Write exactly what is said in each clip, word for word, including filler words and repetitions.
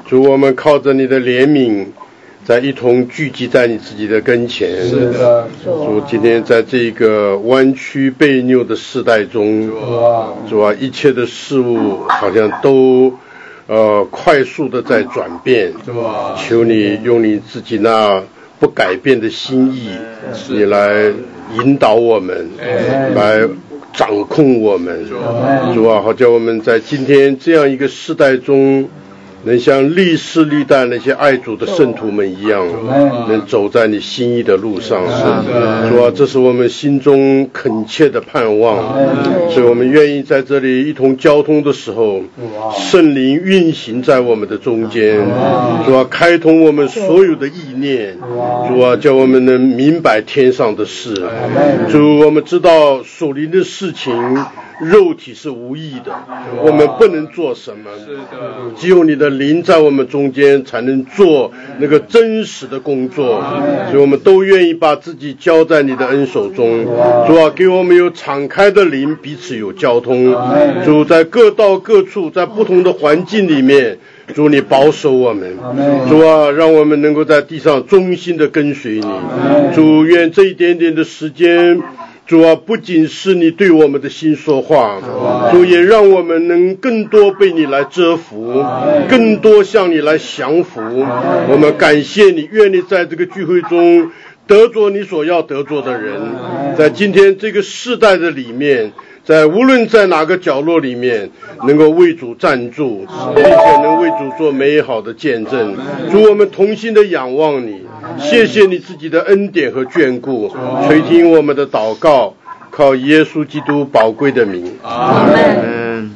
主，我们靠着你的怜悯，在一同聚集在你自己的跟前。 是的， 主，今天在这个弯曲悖拗的世代中，主啊，一切的事物好像都呃快速的在转变。求你用你自己那不改变的心意，你来引导我们，来掌控我们。主啊，好叫我们在今天这样一个世代中，能像历世历代那些爱主的圣徒们一样，能走在你心意的路上。主啊，这是我们心中恳切的盼望，所以我们愿意在这里一同交通的时候，圣灵运行在我们的中间。主啊，开通我们所有的意念。主啊，叫我们能明白天上的事。主，我们知道属灵的事情肉体是无益的，我们不能做什么，只有你的灵在我们中间才能做那个真实的工作。所以我们都愿意把自己交在你的恩手中。主啊，给我们有敞开的灵，彼此有交通。主，在各道各处，在不同的环境里面，主你保守我们。主啊，让我们能够在地上忠心的跟随你。主，愿这一点点的时间，主啊，不仅是你对我们的心说话，主也让我们能更多被你来遮服，更多向你来降服。我们感谢你，愿你在这个聚会中得着你所要得着的人，在今天这个世代的里面，在无论在哪个角落里面，能够为主站住，并且能为主做美好的见证。主，我们同心的仰望你，谢谢你自己的恩典和眷顾，垂听我们的祷告，靠耶稣基督宝贵的名。 阿们。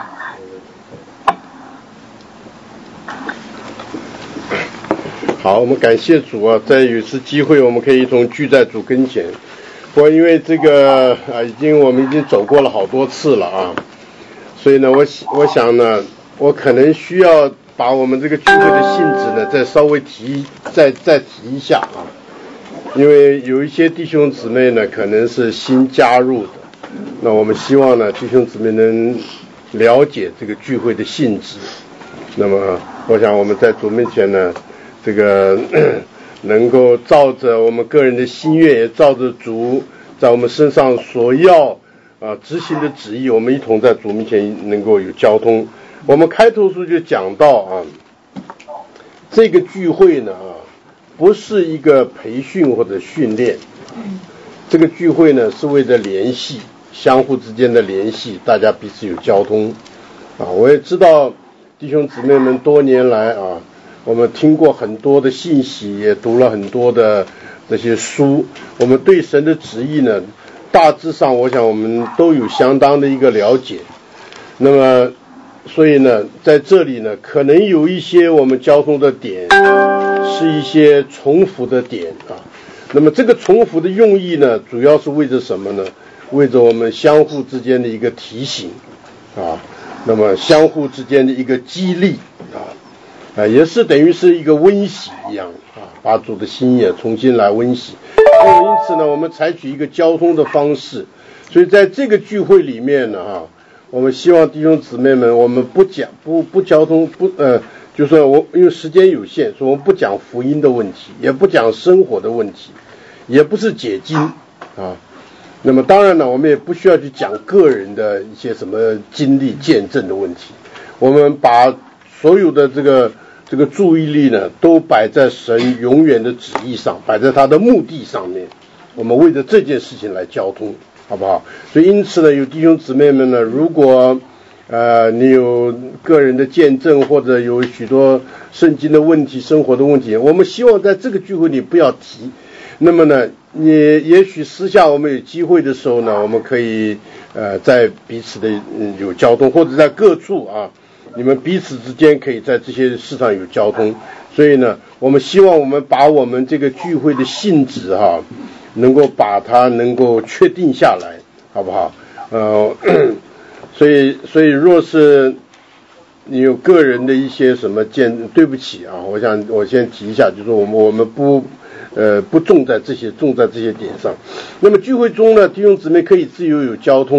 好，我们感谢主啊，在有次机会我们可以一同聚在主跟前。不过因为这个啊，已经我们已经走过了好多次了啊，所以呢，我我想呢，我可能需要把我们这个聚会的性质呢，再稍微提再再提一下啊，因为有一些弟兄姊妹呢，可能是新加入的，那我们希望呢，弟兄姊妹能了解这个聚会的性质。那么，我想我们在主面前呢，这个能够照着我们个人的心愿，也照着主在我们身上所要啊执行的旨意，我们一同在主面前能够有交通。我们开头书就讲到啊，这个聚会呢啊，不是一个培训或者训练，这个聚会呢是为了联系，相互之间的联系，大家彼此有交通啊。我也知道弟兄姊妹们多年来啊，我们听过很多的信息，也读了很多的这些书，我们对神的旨意呢，大致上我想我们都有相当的一个了解。那么所以呢，在这里呢，可能有一些我们交通的点是一些重复的点啊。那么这个重复的用意呢，主要是为着什么呢？为着我们相互之间的一个提醒啊，那么相互之间的一个激励啊。啊，也是等于是一个温习一样啊，把主的心也重新来温习。因此呢，我们采取一个交通的方式，所以在这个聚会里面呢，哈，我们希望弟兄姊妹们，我们不讲不不交通不呃，就说我因为时间有限，所以我们不讲福音的问题，也不讲生活的问题，也不是解经啊。那么当然呢，我们也不需要去讲个人的一些什么经历见证的问题，我们把所有的这个这个注意力呢，都摆在神永远的旨意上，摆在他的目的上面。我们为着这件事情来交通，好不好？所以因此呢，有弟兄姊妹们呢，如果呃你有个人的见证，或者有许多圣经的问题、生活的问题，我们希望在这个聚会里不要提。那么呢，你也许私下我们有机会的时候呢，我们可以呃在彼此的、嗯、有交通，或者在各处啊。你们彼此之间可以在这些事上有交通，所以呢，我们希望我们把我们这个聚会的性质哈、啊，能够把它能够确定下来，好不好？呃，所以所以若是你有个人的一些什么见，对不起啊，我想我先提一下，就是我们我们不呃不重在这些重在这些点上。那么聚会中呢，弟兄姊妹可以自由有交通。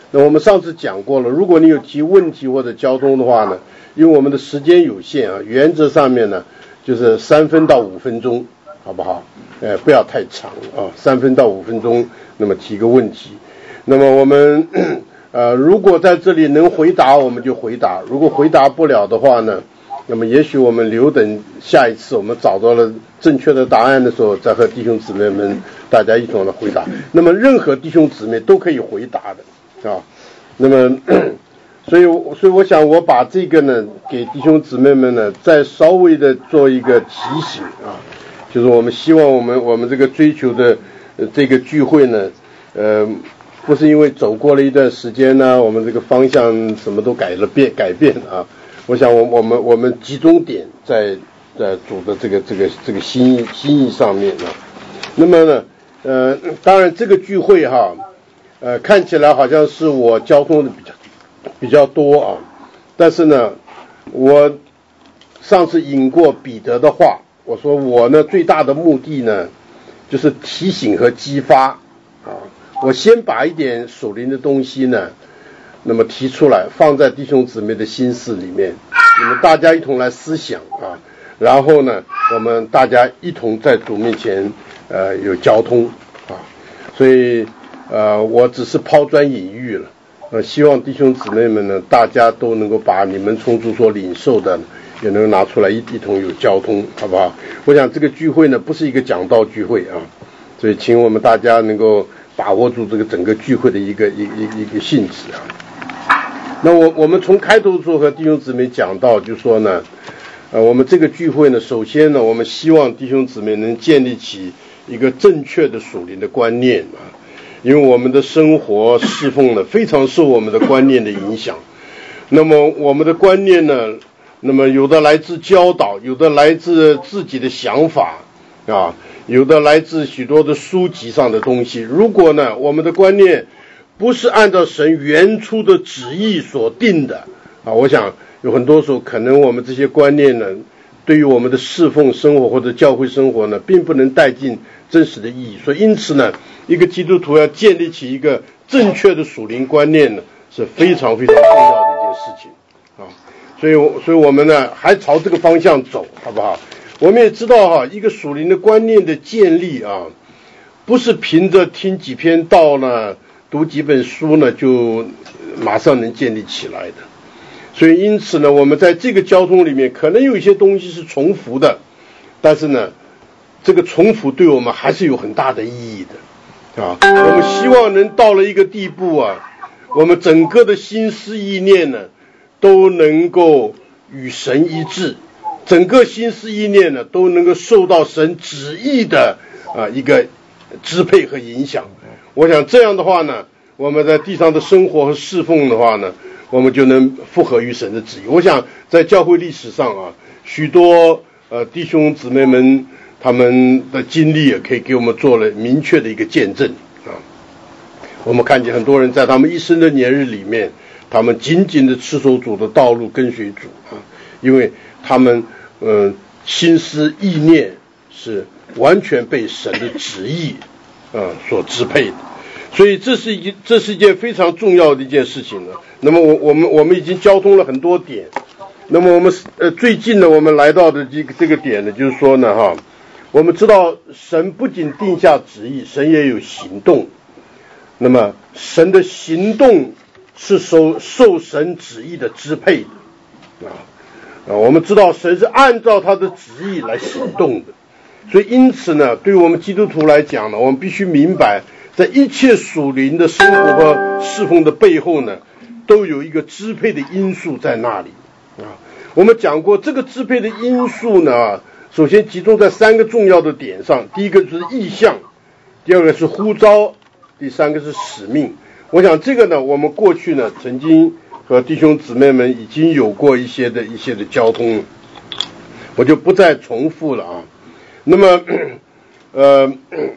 那我们上次讲过了，如果你有提问题或者交通的话呢，因为我们的时间有限啊，原则上面呢就是三分到五分钟，好不好？呃，不要太长啊，三分到五分钟，那么提个问题。那么我们呃，如果在这里能回答，我们就回答；如果回答不了的话呢，那么也许我们留等下一次我们找到了正确的答案的时候，再和弟兄姊妹们大家一同来回答。那么任何弟兄姊妹都可以回答的啊。那么，所以所以我想我把这个呢给弟兄姊妹们呢再稍微的做一个提醒啊。就是我们希望我们我们这个追求的、呃、这个聚会呢，呃，不是因为走过了一段时间呢，我们这个方向什么都改了变改变啊。我想我我们我们集中点在在主的这个这个这个心意心意上面啊。那么呢，呃，当然这个聚会哈，呃，看起来好像是我交通的比较比较多啊，但是呢，我上次引过彼得的话。我说我呢最大的目的呢，就是提醒和激发啊。我先把一点属灵的东西呢，那么提出来，放在弟兄姊妹的心思里面，你们大家一同来思想啊。然后呢，我们大家一同在主面前呃有交通啊。所以呃我只是抛砖引玉了，呃希望弟兄姊妹们呢，大家都能够把你们从主所领受的。也能拿出来一一同有交通，好不好？我想这个聚会呢不是一个讲道聚会啊，所以请我们大家能够把握住这个整个聚会的一个一一一个性质啊。那我我们从开头的时候和弟兄姊妹讲到，就说呢，呃，我们这个聚会呢，首先呢，我们希望弟兄姊妹能建立起一个正确的属灵的观念啊，因为我们的生活侍奉呢非常受我们的观念的影响。那么我们的观念呢？那么有的来自教导，有的来自自己的想法啊，有的来自许多的书籍上的东西。如果呢我们的观念不是按照神原初的旨意所定的啊，我想有很多时候可能我们这些观念呢，对于我们的侍奉生活或者教会生活呢，并不能带进真实的意义。所以因此呢，一个基督徒要建立起一个正确的属灵观念呢，是非常非常重要的一件事情啊。所以，所以我们呢还朝这个方向走，好不好？我们也知道哈，一个属灵的观念的建立啊，不是凭着听几篇道呢、读几本书呢就马上能建立起来的。所以，因此呢，我们在这个交通里面，可能有一些东西是重复的，但是呢，这个重复对我们还是有很大的意义的啊。我们希望能到了一个地步啊，我们整个的心思意念呢。都能够与神一致，整个心思意念呢都能够受到神旨意的啊一个支配和影响。我想这样的话呢，我们在地上的生活和侍奉的话呢，我们就能符合于神的旨意。我想在教会历史上啊，许多呃弟兄姊妹们他们的经历也可以给我们做了明确的一个见证啊。我们看见很多人在他们一生的年日里面。他们紧紧的持守主的道路，跟随主啊，因为他们嗯、呃、心思意念是完全被神的旨意啊所支配的，所以这是一这是一件非常重要的一件事情了。那么我我们我们已经交通了很多点，那么我们呃最近呢，我们来到的这个这个点呢，就是说呢哈，我们知道神不仅定下旨意，神也有行动。那么神的行动。是受受神旨意的支配的啊啊！我们知道神是按照他的旨意来行动的，所以因此呢，对于我们基督徒来讲呢，我们必须明白，在一切属灵的生活和侍奉的背后呢，都有一个支配的因素在那里啊。我们讲过，这个支配的因素呢，首先集中在三个重要的点上：第一个就是意向，第二个是呼召，第三个是使命。我想这个呢，我们过去呢曾经和弟兄姊妹们已经有过一些的一些的交通，我就不再重复了啊。那么，呃，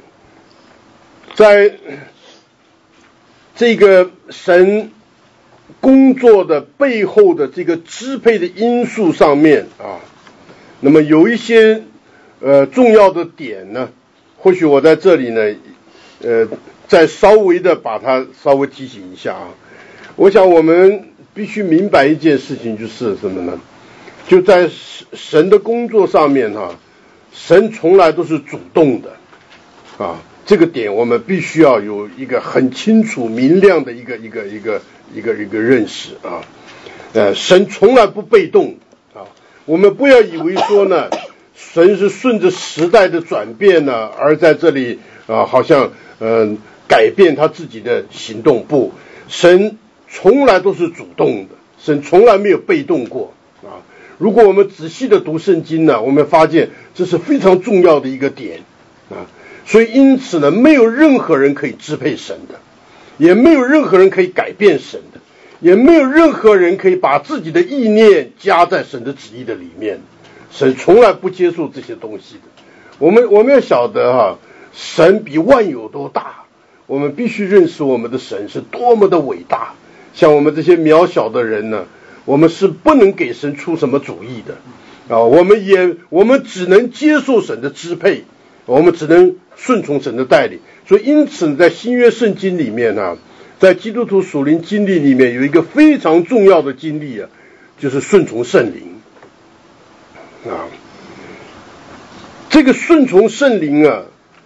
在这个神工作的背后的这个支配的因素上面啊，那么有一些呃重要的点呢，或许我在这里呢，呃。再稍微的把它稍微提醒一下啊， 我想我们必须明白一件事情，就是什么呢？就在神的工作上面哈、啊，神从来都是主动的啊，这个点我们必须要有一个很清楚明亮的一个一个一个一个一个认识啊。呃，神从来不被动啊，我们不要以为说呢，神是顺着时代的转变呢，而在这里啊，好像嗯、呃、改变他自己的行动。不，神从来都是主动的，神从来没有被动过啊。如果我们仔细的读圣经呢，我们发现这是非常重要的一个点啊。所以因此呢，没有任何人可以支配神的，也没有任何人可以改变神的。也没有任何人可以把自己的意念加在神的旨意的里面，神从来不接受这些东西的。我们我们要晓得哈、啊，神比万有都大，我们必须认识我们的神是多么的伟大。像我们这些渺小的人呢，我们是不能给神出什么主意的啊，我们也我们只能接受神的支配，我们只能顺从神的带领。所以因此在新约圣经里面呢、啊，在基督徒属灵经历里面有一个非常重要的经历啊，就是顺从圣灵啊。这个顺从圣灵啊，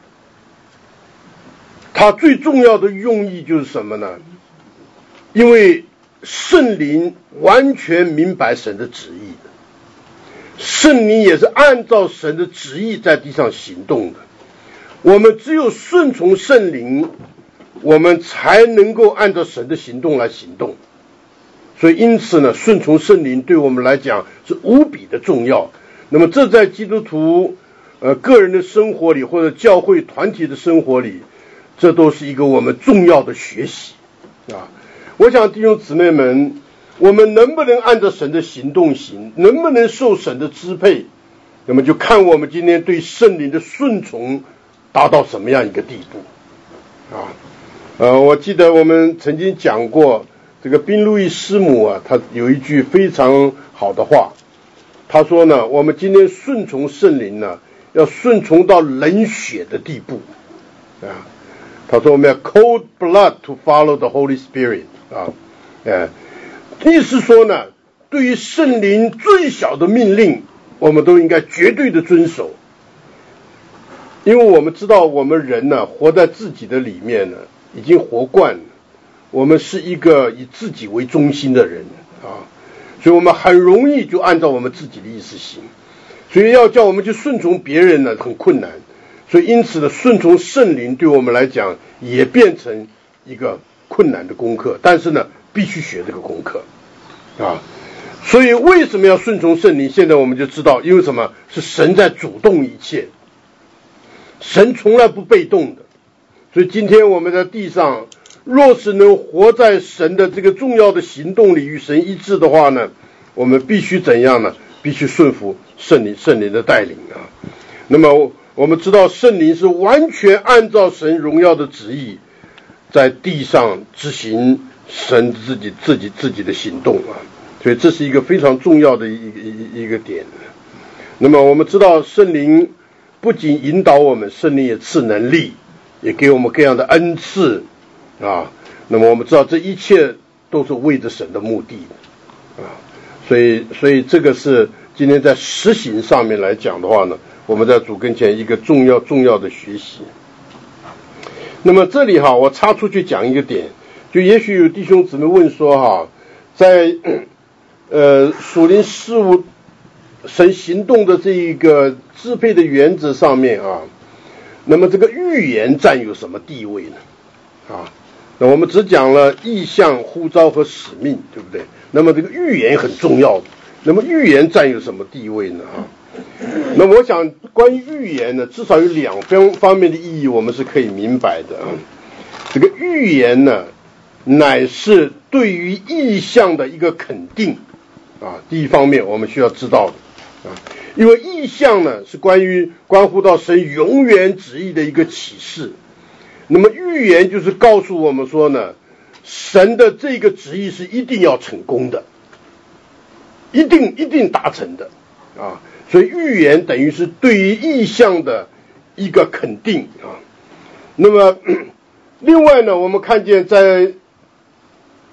它最重要的用意就是什么呢？因为圣灵完全明白神的旨意的，圣灵也是按照神的旨意在地上行动的。我们只有顺从圣灵，我们才能够按照神的行动来行动。所以因此呢，顺从圣灵对我们来讲是无比的重要。那么这在基督徒呃个人的生活里，或者教会团体的生活里，这都是一个我们重要的学习啊。我想弟兄姊妹们，我们能不能按照神的行动行，能不能受神的支配，那么就看我们今天对圣灵的顺从达到什么样一个地步啊。呃，我记得我们曾经讲过，这个宾路易师母啊，他有一句非常好的话，他说呢，我们今天顺从圣灵呢，要顺从到冷血的地步啊。他说我们要 cold blood to follow the Holy Spirit 啊，呃，意思说呢，对于圣灵最小的命令，我们都应该绝对的遵守，因为我们知道我们人呢，活在自己的里面呢，已经活惯了，我们是一个以自己为中心的人啊，所以我们很容易就按照我们自己的意思行，所以要叫我们去顺从别人呢，很困难。所以因此呢，顺从圣灵对我们来讲也变成一个困难的功课，但是呢，必须学这个功课啊。所以为什么要顺从圣灵？现在我们就知道，因为什么？是神在主动一切，神从来不被动的。所以今天我们在地上，若是能活在神的这个重要的行动里，与神一致的话呢，我们必须怎样呢？必须顺服圣灵圣灵的带领啊。那么我们知道圣灵是完全按照神荣耀的旨意在地上执行神自己自己自己的行动啊，所以这是一个非常重要的一个一一个点。那么我们知道圣灵不仅引导我们，圣灵也赐能力，也给我们各样的恩赐啊。那么我们知道这一切都是为着神的目的啊，所以所以这个是今天在实行上面来讲的话呢，我们在主跟前一个重要重要的学习。那么这里哈，我插出去讲一个点，就也许有弟兄姊妹问说哈，在呃属灵事物神行动的这一个支配的原则上面啊，那么这个预言占有什么地位呢？啊，那我们只讲了意象、呼召和使命，对不对？那么这个预言很重要的，那么预言占有什么地位呢？啊？那么我想关于预言呢，至少有两方方面的意义我们是可以明白的啊。这个预言呢，乃是对于意象的一个肯定啊，第一方面我们需要知道的啊，因为意象呢是关于关乎到神永远旨意的一个启示，那么预言就是告诉我们说呢，神的这个旨意是一定要成功的，一定一定达成的啊。所以预言等于是对于意象的一个肯定啊。那么另外呢，我们看见在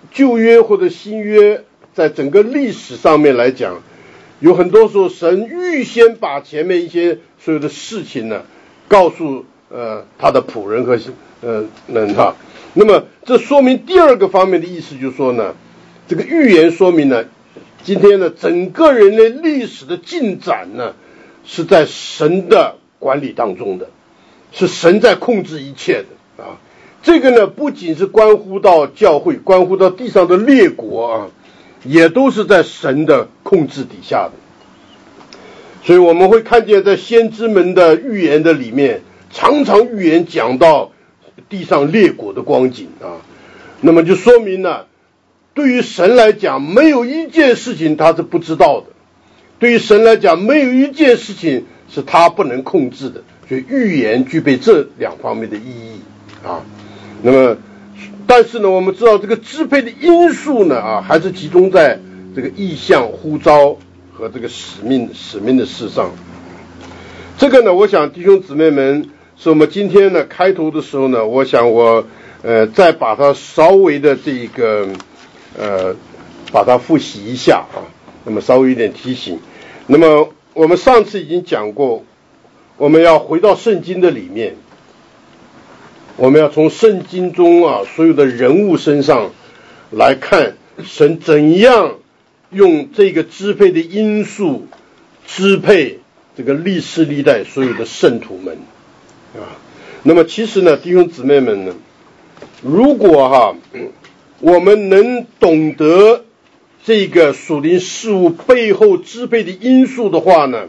旧约或者新约，在整个历史上面来讲，有很多时候神预先把前面一些所有的事情呢，告诉呃他的仆人和呃人哈。那么这说明第二个方面的意思，就是说呢，这个预言说明呢，今天呢整个人类历史的进展呢，是在神的管理当中的，是神在控制一切的啊。这个呢不仅是关乎到教会，关乎到地上的列国啊，也都是在神的控制底下的。所以我们会看见在先知们的预言的里面，常常预言讲到地上列国的光景啊，那么就说明呢，对于神来讲，没有一件事情他是不知道的，对于神来讲，没有一件事情是他不能控制的。所以预言具备这两方面的意义啊。那么但是呢，我们知道这个支配的因素呢啊，还是集中在这个意向、呼召和这个使命使命的事上。这个呢，我想弟兄姊妹们，是我们今天呢开头的时候呢，我想我呃再把它稍微的这个呃把它复习一下啊，那么稍微有点提醒。那么我们上次已经讲过，我们要回到圣经的里面，我们要从圣经中啊所有的人物身上来看神怎样用这个支配的因素支配这个历世历代所有的圣徒们啊。那么其实呢，弟兄姊妹们呢，如果哈我们能懂得这个属灵事物背后支配的因素的话呢，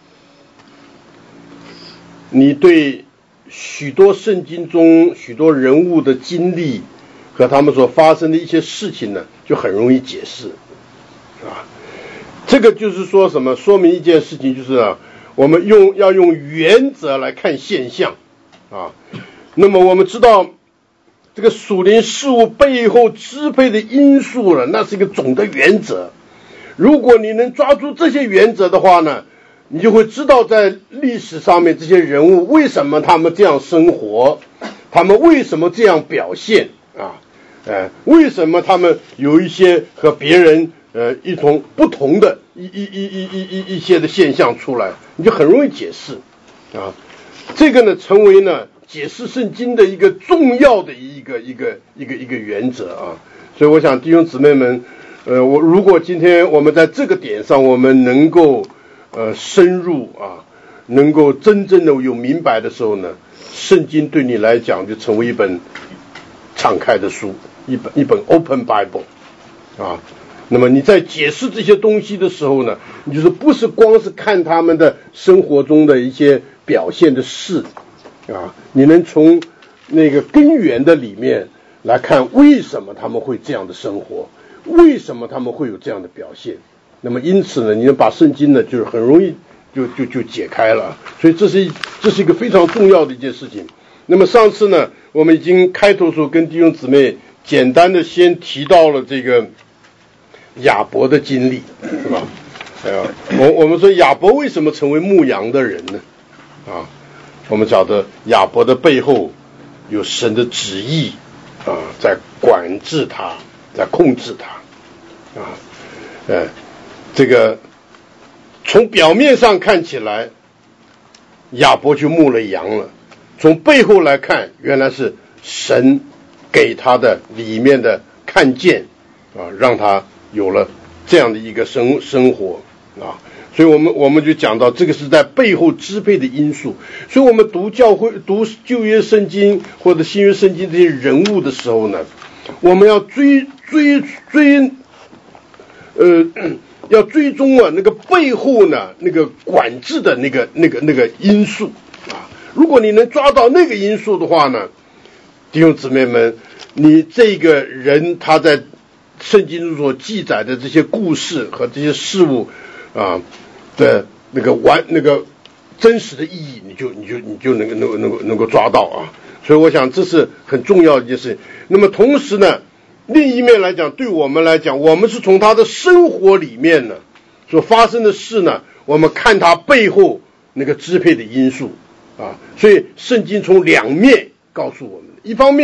你对许多圣经中许多人物的经历和他们所发生的一些事情呢，就很容易解释啊。这个就是说什么？说明一件事情，就是啊，我们用要用原则来看现象啊。那么我们知道这个属灵事物背后支配的因素呢，那是一个总的原则。如果你能抓住这些原则的话呢，你就会知道在历史上面这些人物为什么他们这样生活，他们为什么这样表现啊？呃，为什么他们有一些和别人呃一同不同的一一一一一一一些的现象出来，你就很容易解释啊。这个呢，成为呢解释圣经的一个重要的一个一个一个一个原则啊。所以我想弟兄姊妹们，呃，我如果今天我们在这个点上我们能够呃深入啊，能够真正的有明白的时候呢，圣经对你来讲就成为一本敞开的书，一本一本 open Bible 啊。那么你在解释这些东西的时候呢，你就是不是光是看他们的生活中的一些表现的事啊，你能从那个根源的里面来看为什么他们会这样的生活，为什么他们会有这样的表现。那么因此呢，你能把圣经呢就是很容易就就就解开了。所以这是这是一个非常重要的一件事情。那么上次呢，我们已经开头的时候跟弟兄姊妹简单的先提到了这个亚伯的经历，是吧？呃，我我们说亚伯为什么成为牧羊的人呢？啊，我们晓得亚伯的背后有神的旨意啊，在管制他，在控制他啊，呃，这个从表面上看起来，亚伯就牧了羊了，从背后来看，原来是神给他的里面的看见啊，让他有了这样的一个生生活啊。所以我们我们就讲到这个是在背后支配的因素。所以我们读教会读旧约圣经或者新约圣经这些人物的时候呢，我们要追追追呃要追踪啊那个背后呢那个管制的那个那个那个因素啊。如果你能抓到那个因素的话呢，弟兄姊妹们，你这个人他在圣经中所记载的这些故事和这些事物啊的那个完那个真实的意义，你就你就你就能够能够能够能够抓到啊。所以我想这是很重要的一件事情。那么同时呢，另一面来讲，对我们来讲，我们是从他的生活里面呢所发生的事呢，我们看他背后那个支配的因素啊。所以圣经从两面告诉我们，一方面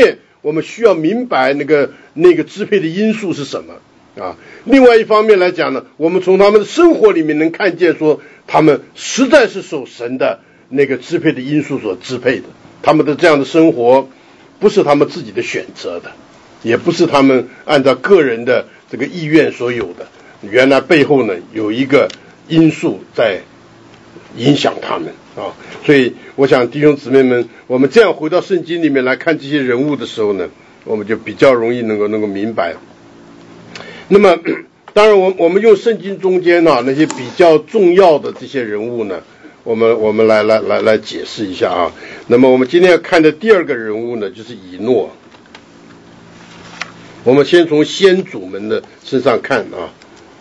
我们需要明白那个那个支配的因素是什么啊。另外一方面来讲呢，我们从他们的生活里面能看见说，他们实在是受神的那个支配的因素所支配的，他们的这样的生活不是他们自己的选择的，也不是他们按照个人的这个意愿所有的，原来背后呢有一个因素在影响他们啊。所以我想弟兄姊妹们，我们这样回到圣经里面来看这些人物的时候呢，我们就比较容易能够能够明白。那么当然我我们用圣经中间呢、啊、那些比较重要的这些人物呢，我们我们来来来来解释一下啊。那么我们今天要看的第二个人物呢，就是以诺。我们先从先祖们的身上看啊。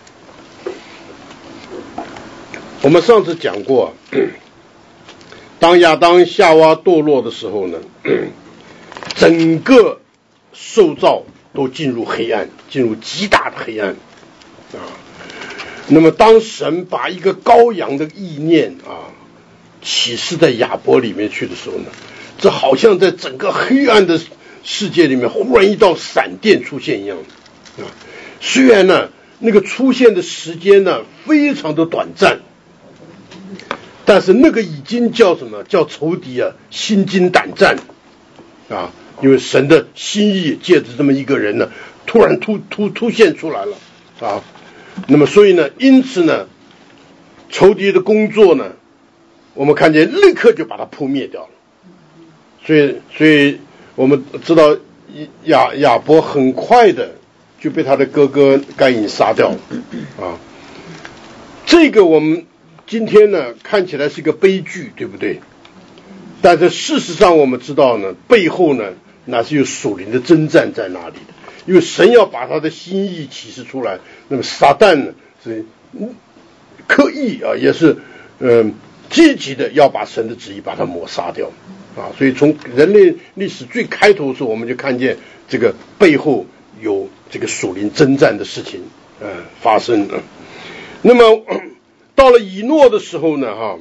我们上次讲过，当亚当夏娃堕落的时候呢，整个受造都进入黑暗，进入极大的黑暗啊。那么当神把一个羔羊的意念啊启示在亚伯里面去的时候呢，这好像在整个黑暗的世界里面忽然一道闪电出现一样啊。虽然呢那个出现的时间呢非常的短暂，但是那个已经叫什么？叫仇敌啊心惊胆战啊！因为神的心意借着这么一个人呢，突然突突突现出来了啊。那么所以呢，因此呢，仇敌的工作呢，我们看见立刻就把它扑灭掉了。所以，所以我们知道亚亚伯很快的就被他的哥哥该隐杀掉了啊。这个我们今天呢看起来是一个悲剧，对不对？但是事实上我们知道呢，背后呢那是有属灵的征战在那里的，因为神要把他的心意启示出来，那么撒旦呢是刻意啊，也是嗯、呃、积极的要把神的旨意把它抹杀掉啊。所以从人类历史最开头的时候，我们就看见这个背后有这个属灵征战的事情呃发生啊。那么到了以诺的时候呢，哈，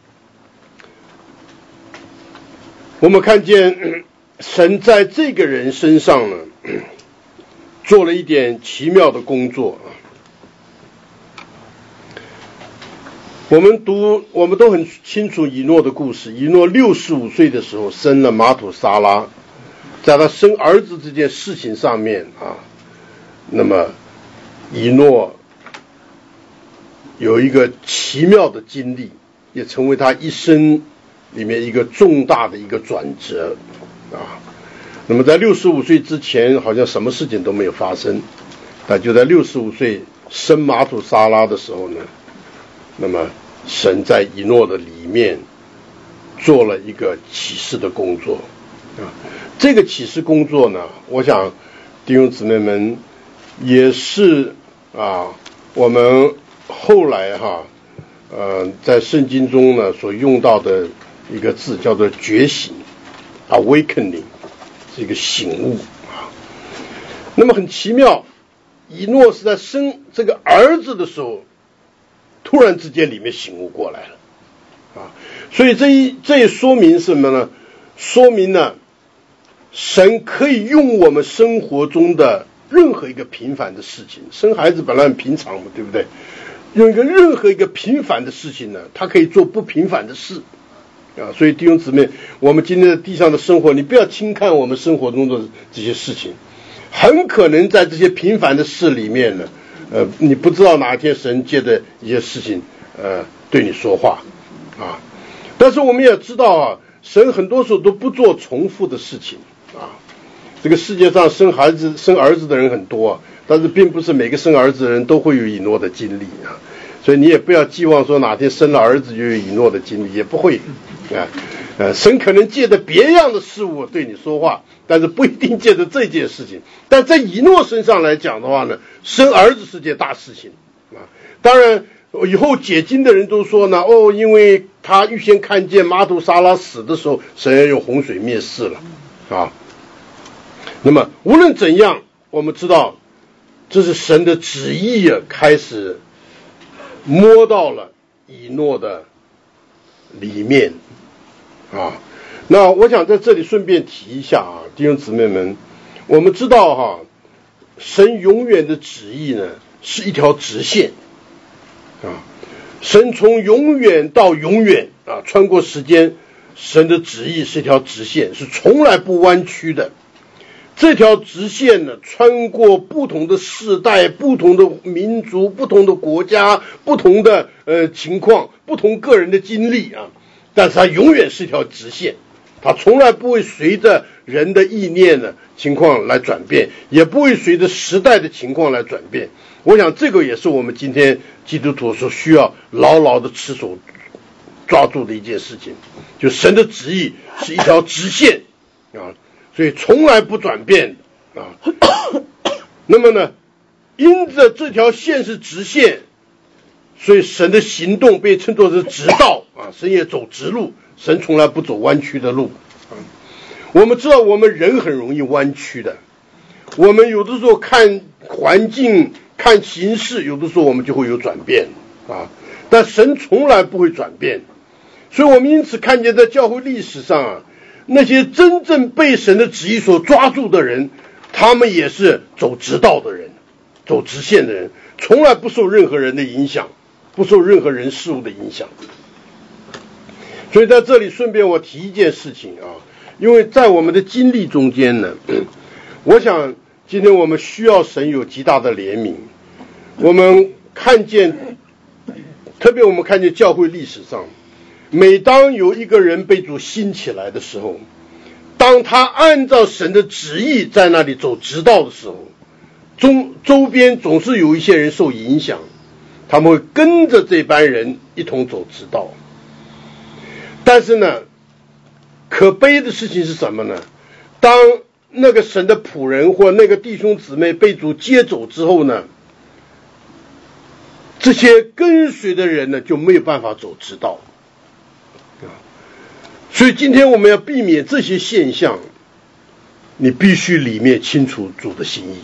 我们看见神在这个人身上呢，做了一点奇妙的工作啊。我们读，我们都很清楚以诺的故事。以诺六十五岁的时候生了马土撒拉，在他生儿子这件事情上面啊，那么以诺有一个奇妙的经历，也成为他一生里面一个重大的一个转折啊。那么在六十五岁之前，好像什么事情都没有发生，但就在六十五岁生马土撒拉的时候呢，那么神在以诺的里面做了一个启示的工作啊。这个启示工作呢，我想弟兄姊妹们也是啊，我们后来哈，呃，在圣经中呢所用到的一个字叫做觉醒 ，awakening， 是一个醒悟啊。那么很奇妙，以诺是在生这个儿子的时候，突然之间里面醒悟过来了啊。所以这一这也说明什么呢？说明呢，神可以用我们生活中的任何一个平凡的事情，生孩子本来很平常嘛，对不对？用一个任何一个平凡的事情呢，他可以做不平凡的事啊。所以弟兄姊妹，我们今天在地上的生活，你不要轻看我们生活中的这些事情，很可能在这些平凡的事里面呢，呃，你不知道哪一天神借着一些事情，呃，对你说话啊。但是我们也知道啊，神很多时候都不做重复的事情啊。这个世界上生孩子、生儿子的人很多，但是并不是每个生儿子的人都会有以诺的经历啊。所以你也不要寄望说哪天生了儿子就有以诺的经历，也不会啊。呃，神可能借着别样的事物对你说话，但是不一定借着这件事情。但在以诺身上来讲的话呢，生儿子是件大事情啊。当然，以后解经的人都说呢，哦，因为他预先看见马土撒拉死的时候，神要用洪水灭世了啊。那么无论怎样，我们知道这是神的旨意啊，开始摸到了以诺的里面啊。那我想在这里顺便提一下啊，弟兄姊妹们， 我们知道哈，神永远的旨意呢是一条直线啊，神从永远到永远啊，穿过时间，神的旨意是一条直线，是从来不弯曲的。这条直线呢，穿过不同的世代、不同的民族、不同的国家、不同的呃情况、不同个人的经历啊，但是它永远是一条直线，它从来不会随着人的意念呢情况来转变，也不会随着时代的情况来转变。我想这个也是我们今天基督徒所需要牢牢的持守抓住的一件事情，就神的旨意是一条直线啊。所以从来不转变啊。那么呢，因着这条线是直线，所以神的行动被称作是直道啊，神也走直路，神从来不走弯曲的路啊。我们知道我们人很容易弯曲的，我们有的时候看环境、看形势，有的时候我们就会有转变啊，但神从来不会转变。所以我们因此看见在教会历史上啊，那些真正被神的旨意所抓住的人，他们也是走直道的人，走直线的人，从来不受任何人的影响，不受任何人事物的影响。所以在这里顺便我提一件事情啊，因为在我们的经历中间呢，我想今天我们需要神有极大的怜悯。我们看见，特别我们看见教会历史上，每当有一个人被主兴起来的时候，当他按照神的旨意在那里走直道的时候，中周边总是有一些人受影响，他们会跟着这班人一同走直道。但是呢，可悲的事情是什么呢？当那个神的仆人或那个弟兄姊妹被主接走之后呢，这些跟随的人呢就没有办法走直道。所以今天我们要避免这些现象，你必须里面清楚主的心意。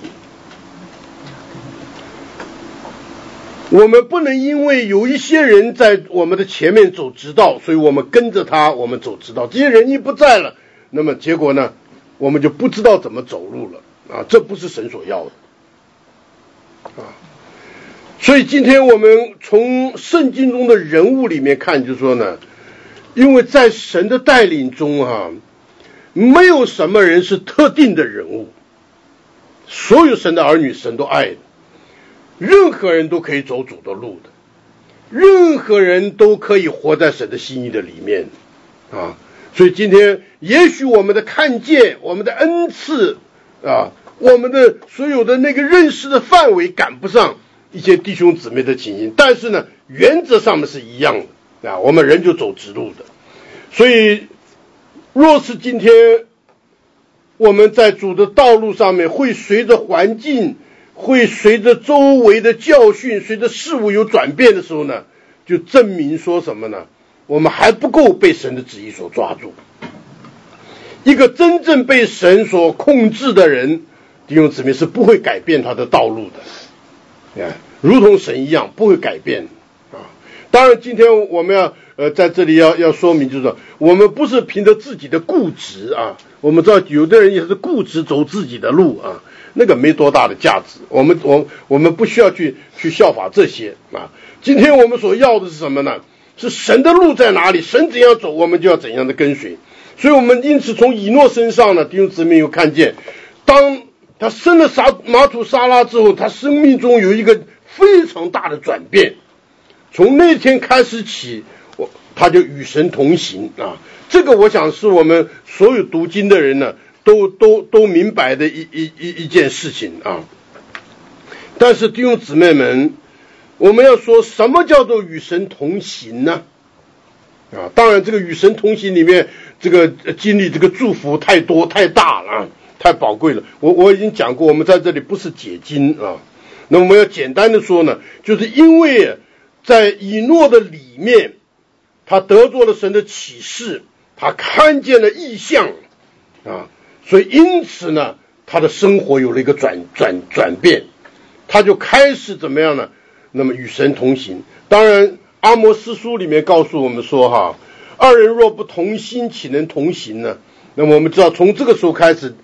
我们不能因为有一些人在我们的前面走直道，所以我们跟着他，我们走直道。这些人一不在了，那么结果呢，我们就不知道怎么走路了啊！这不是神所要的啊！所以今天我们从圣经中的人物里面看，就是说呢，因为在神的带领中啊，没有什么人是特定的人物，所有神的儿女神都爱的，任何人都可以走主的路的，任何人都可以活在神的心意的里面啊。所以今天也许我们的看见，我们的恩赐啊，我们的所有的那个认识的范围赶不上一些弟兄姊妹的情形，但是呢，原则上面是一样的啊，我们人就走直路的。所以若是今天我们在主的道路上面会随着环境，会随着周围的教训，随着事物有转变的时候呢，就证明说什么呢？我们还不够被神的旨意所抓住。一个真正被神所控制的人，弟兄姊妹是不会改变他的道路的，如同神一样不会改变啊。当然今天我们要呃在这里要要说明，就是说我们不是凭着自己的固执啊，我们知道有的人也是固执走自己的路啊，那个没多大的价值，我们我我们不需要去去效法这些啊。今天我们所要的是什么呢？是神的路在哪里，神怎样走，我们就要怎样的跟随。所以我们因此从以诺身上呢，弟兄姊妹有看见，当他生了撒马土沙拉之后，他生命中有一个非常大的转变。从那天开始起，我他就与神同行啊。这个我想是我们所有读经的人呢，都都都明白的一一一一件事情啊。但是弟兄姊妹们，我们要说什么叫做与神同行呢？啊，当然这个与神同行里面，这个经历这个祝福太多太大了，啊，太宝贵了。我我已经讲过，我们在这里不是解经啊。那我们要简单的说呢，就是因为在以诺的里面，他得着了神的启示，他看见了异象啊，所以因此呢，他的生活有了一个转转转变，他就开始怎么样呢？那么与神同行。当然阿摩司书里面告诉我们说哈，二人若不同心，岂能同行呢？那么我们知道从这个时候开始，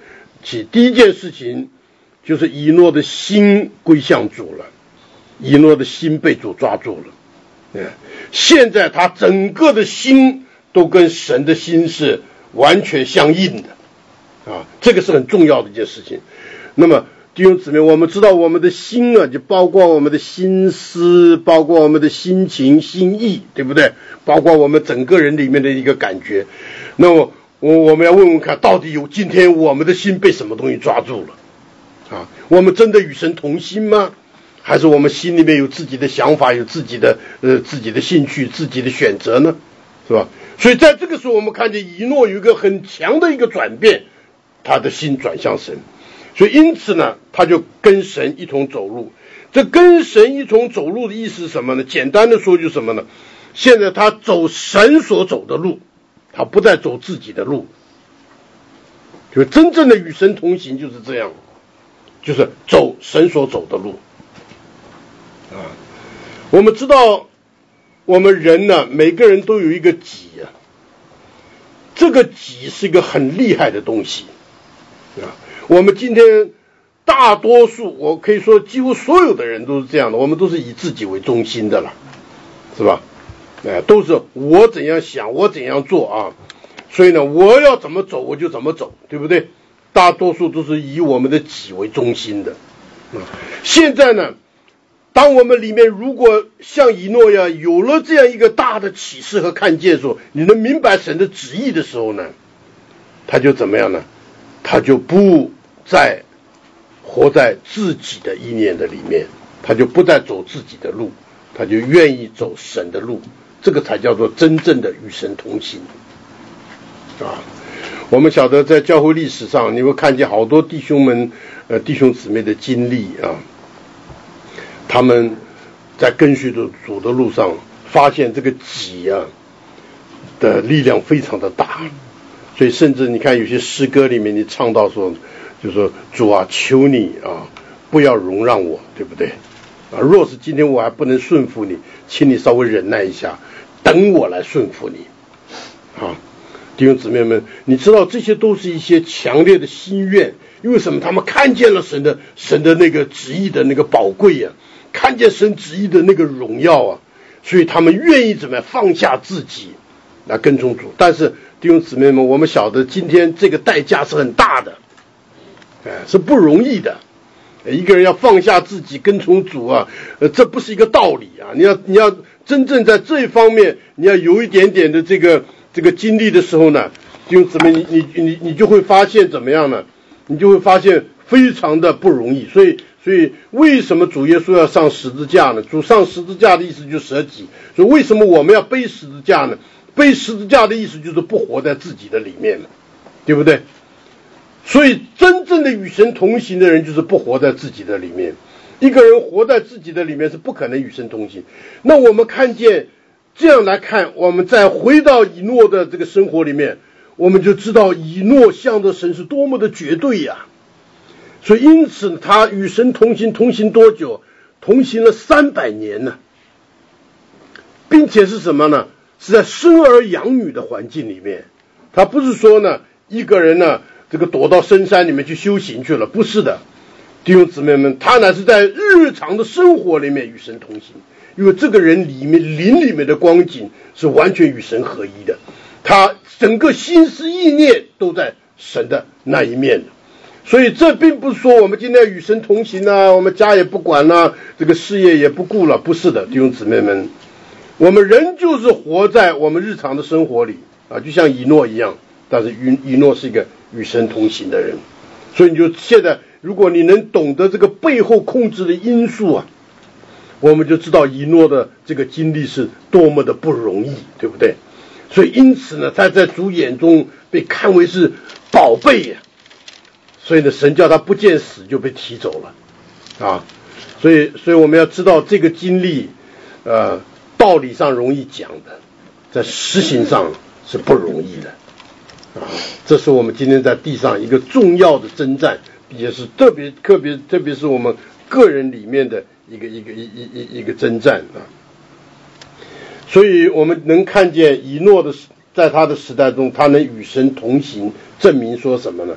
起，第一件事情就是以诺的心归向主了，以诺的心被主抓住了。现在他整个的心都跟神的心是完全相应的啊，这个是很重要的一件事情。那么弟兄姊妹，我们知道我们的心啊，就包括我们的心思，包括我们的心情、心意，对不对？包括我们整个人里面的一个感觉。那么我我们要问问看，到底有今天我们的心被什么东西抓住了啊？我们真的与神同心吗？还是我们心里面有自己的想法，有自己的呃自己的兴趣，自己的选择呢？是吧？所以在这个时候，我们看见以诺有一个很强的一个转变，他的心转向神。所以因此呢，他就跟神一同走路。这跟神一同走路的意思是什么呢？简单的说就是什么呢？现在他走神所走的路，他不再走自己的路。就真正的与神同行就是这样，就是走神所走的路啊。我们知道我们人呢，每个人都有一个己啊，这个己是一个很厉害的东西啊。我们今天大多数，我可以说几乎所有的人都是这样的，我们都是以自己为中心的了，是吧？哎，都是我怎样想，我怎样做啊。所以呢，我要怎么走我就怎么走，对不对？大多数都是以我们的己为中心的啊。现在呢，当我们里面如果像以诺呀有了这样一个大的启示和看见的时候，你能明白神的旨意的时候呢，他就怎么样呢？他就不再活在自己的意念的里面，他就不再走自己的路，他就愿意走神的路，这个才叫做真正的与神同行啊。我们晓得在教会历史上，你会看见好多弟兄们呃弟兄姊妹的经历啊，他们在跟随着主的路上，发现这个己啊的力量非常的大。所以甚至你看有些诗歌里面你唱到说，就说主啊，求你啊不要容让我，对不对啊？若是今天我还不能顺服你，请你稍微忍耐一下，等我来顺服你啊。弟兄姊妹们，你知道这些都是一些强烈的心愿，因为什么？他们看见了神的神的那个旨意的那个宝贵啊，看见神旨意的那个荣耀啊，所以他们愿意怎么样放下自己来跟从主。但是弟兄姊妹们，我们晓得今天这个代价是很大的，哎，是不容易的。一个人要放下自己跟从主啊，呃，这不是一个道理啊。你要你要真正在这一方面，你要有一点点的这个这个经历的时候呢，弟兄姊妹，你你你你就会发现怎么样呢？你就会发现非常的不容易。所以所以为什么主耶稣要上十字架呢？主上十字架的意思就是舍己。所以为什么我们要背十字架呢？背十字架的意思就是不活在自己的里面了，对不对？所以真正的与神同行的人就是不活在自己的里面。一个人活在自己的里面是不可能与神同行。那我们看见这样来看，我们再回到以诺的这个生活里面，我们就知道以诺向着神是多么的绝对呀。所以因此他与神同行，同行多久？同行了三百年呢，并且是什么呢？是在生儿养女的环境里面。他不是说呢一个人呢这个躲到深山里面去修行去了，不是的，弟兄姊妹们，他乃是在日常的生活里面与神同行，因为这个人里面灵里面的光景是完全与神合一的，他整个心思意念都在神的那一面的。所以这并不是说我们今天与神同行啊，我们家也不管了、啊，这个事业也不顾了，不是的，弟兄姊妹们，我们人就是活在我们日常的生活里啊，就像以诺一样，但是以诺是一个与神同行的人。所以你就现在如果你能懂得这个背后控制的因素啊，我们就知道以诺的这个经历是多么的不容易，对不对？所以因此呢，他在主眼中被看为是宝贝呀、啊，所以呢，神叫他不见死就被提走了啊。所以所以我们要知道这个经历呃道理上容易讲的，在实行上是不容易的啊。这是我们今天在地上一个重要的征战，也是特别特别特别是我们个人里面的一个一个一一一一个征战啊。所以我们能看见以诺的在他的时代中，他能与神同行，证明说什么呢？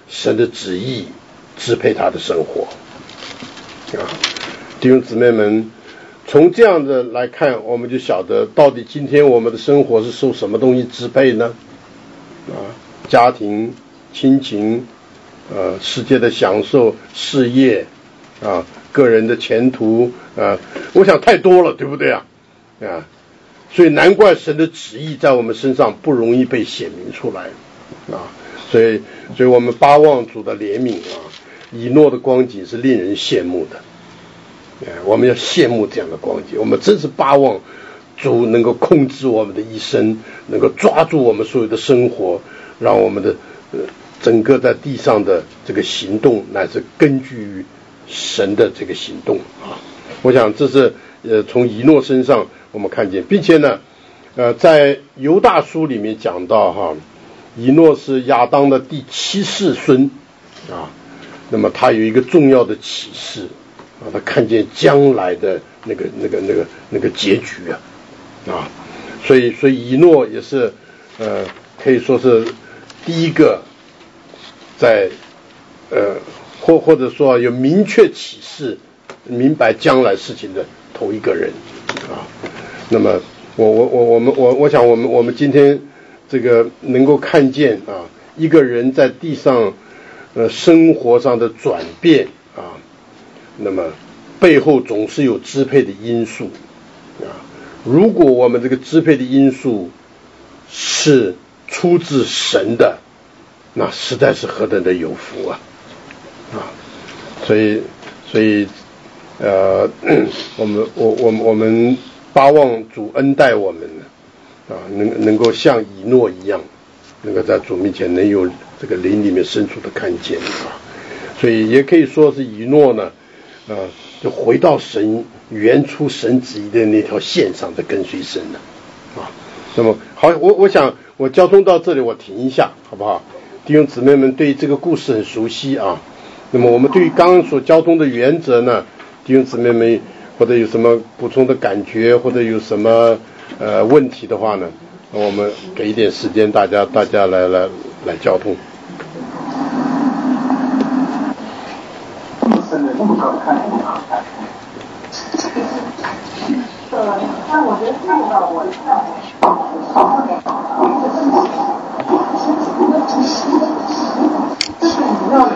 神的旨意支配他的生活啊。弟兄姊妹们，从这样的来看，我们就晓得到底今天我们的生活是受什么东西支配呢？啊，家庭、亲情、呃，世界的享受、事业啊，个人的前途啊，我想太多了，对不对啊？啊，所以难怪神的旨意在我们身上不容易被显明出来啊。所以，所以我们巴望主的怜悯啊，以诺的光景是令人羡慕的。我们要羡慕这样的光景，我们真是巴望主能够控制我们的一生，能够抓住我们所有的生活，让我们的、呃、整个在地上的这个行动乃是根据于神的这个行动啊。我想这是呃从以诺身上我们看见，并且呢呃在犹大书里面讲到哈，以诺是亚当的第七世孙啊，那么他有一个重要的启示啊，他看见将来的那个、那个、那个、那个结局啊，啊，所以，所以以诺也是，呃，可以说是第一个在，呃，或或者说有明确启示、明白将来事情的头一个人啊。那么，我我我我们我我想我们我们今天这个能够看见啊，一个人在地上呃生活上的转变啊。那么背后总是有支配的因素啊！如果我们这个支配的因素是出自神的，那实在是何等的有福啊！啊，所以，所以，呃，我们我我们我们巴望主恩待我们啊，能能够像以诺一样，能够在主面前能有这个灵里面深处的看见啊！所以也可以说是以诺呢。啊，就回到神原初神旨意的那条线上，在跟随神了啊。那么好，我我想我交通到这里，我停一下，好不好？弟兄姊妹们对这个故事很熟悉啊。那么我们对于刚刚所交通的原则呢，弟兄姊妹们或者有什么补充的感觉，或者有什么呃问题的话呢，我们给一点时间大家大家来来来交通。 不好看，不好看。呃，但我觉得这个我就是你要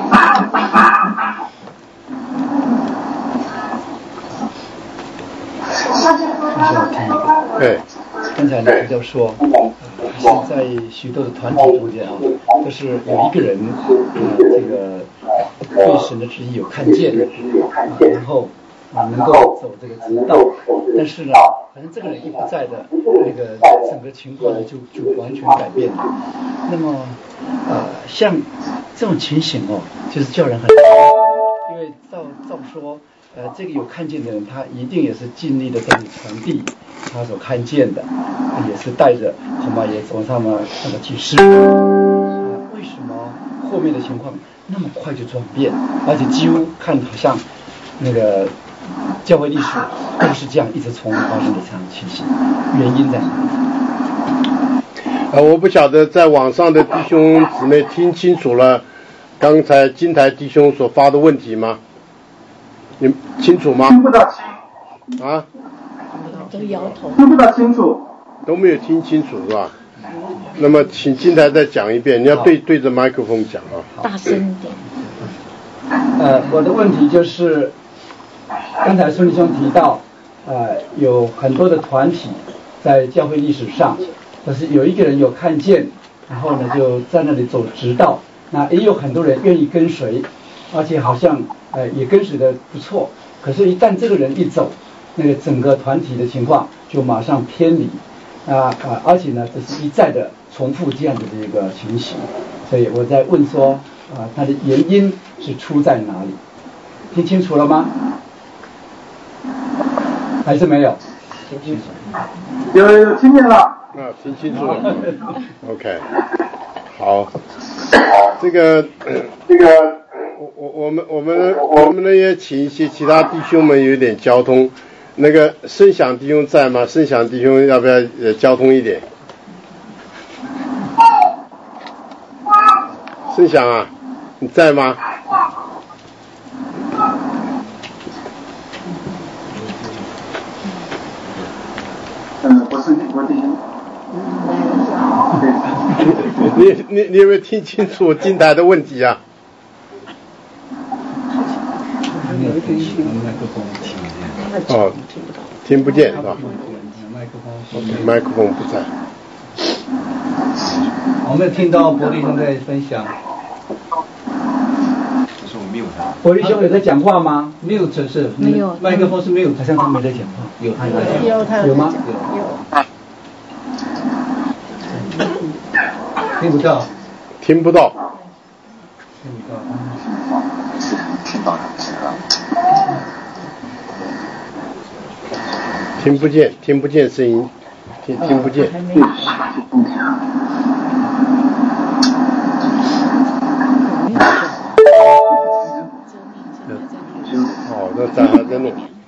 对，刚才呢就说，是在许多的团体中间啊，就是有一个人，呃，这个对神的旨意有看见，然后啊能够走这个直道，但是呢，反正这个人一不在的，那个整个情况呢就就完全改变了。那么，呃，像这种情形哦，就是叫人很，因为照照说。呃，这个有看见的人，他一定也是尽力的在传递他所看见的，也是带着恐怕也往上面那个去试。呃，为什么后面的情况那么快就转变，而且几乎看好像那个教会历史都是这样一直重复发生的这样的情形，原因在哪里？ 呃，我不晓得在网上的弟兄姊妹听清楚了刚才金台弟兄所发的问题吗？你清楚吗？ 听不大清啊， 都摇头， 听不大清楚， 都没有听清楚是吧？那么请金台再讲一遍，你要对对着麦克风讲啊， 大声一点。 呃，我的问题就是，刚才孙弟兄提到，呃，有很多的团体在教会历史上，但是有一个人有看见，然后呢就在那里走直道，那也有很多人愿意跟随，而且好像。呃，也跟随的不错，可是，一旦这个人一走，那个整个团体的情况就马上偏离，啊啊，而且呢，这是一再的重复这样的这个情形，所以我在问说，啊，它的原因是出在哪里？听清楚了吗？还是没有？听清楚。 有有有听见了。 啊，听清楚了。OK， 好，这个这个。我我我们我们我们呢也请一些其他弟兄们有点交通，那个声响弟兄在吗？声响弟兄要不要呃交通一点？声响啊， 你在吗？ 嗯，我是我弟兄。 你你你有没有听清楚金台的问题啊？哦，听不见是吧？麦克风不在。 我没有听到伯利兄在分享。 就是我 mute 他。 伯利兄有在讲话吗 ？mute 是没有， 麦克风是 mute，好像他没在讲话。有，他有在讲。有，他有吗？有。听不到。 听不到。 听不到。 听到了，听到了。 听不见，听不见声音，听听不见。哦，那咱还在弄。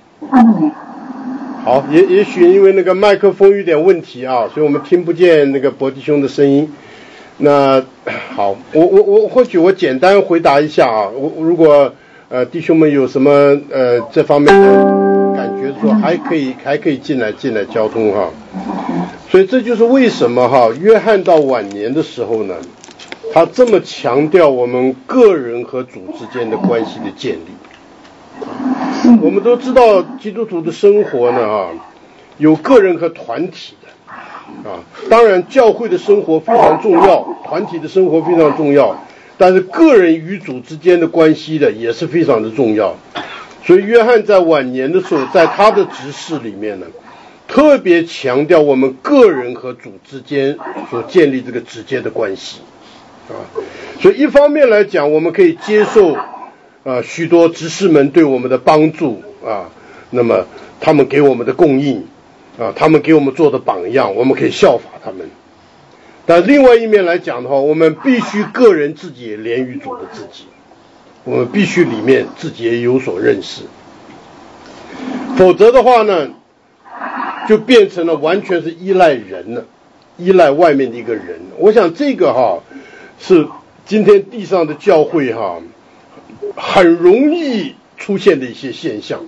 好，也也许因为那个麦克风有点问题啊，所以我们听不见那个伯弟兄的声音。那好，我我我或许我简单回答一下啊，我如果呃弟兄们有什么呃这方面的感觉说还可以还可以进来进来交通哈。所以这就是为什么哈约翰到晚年的时候呢，他这么强调我们个人和主之间的关系的建立。我们都知道基督徒的生活呢啊，有个人和团体的啊，当然教会的生活非常重要，团体的生活非常重要，但是个人与主之间的关系的也是非常的重要。所以约翰在晚年的时候，在他的执事里面呢，特别强调我们个人和主之间所建立这个直接的关系啊。所以一方面来讲，我们可以接受啊，许多执事们对我们的帮助啊，那么他们给我们的供应啊，他们给我们做的榜样，我们可以效法他们。但另外一面来讲的话，我们必须个人自己也连于主的自己，我们必须里面自己也有所认识，否则的话呢，就变成了完全是依赖人了，依赖外面的一个人。我想这个哈是今天地上的教会哈很容易出现的一些现象，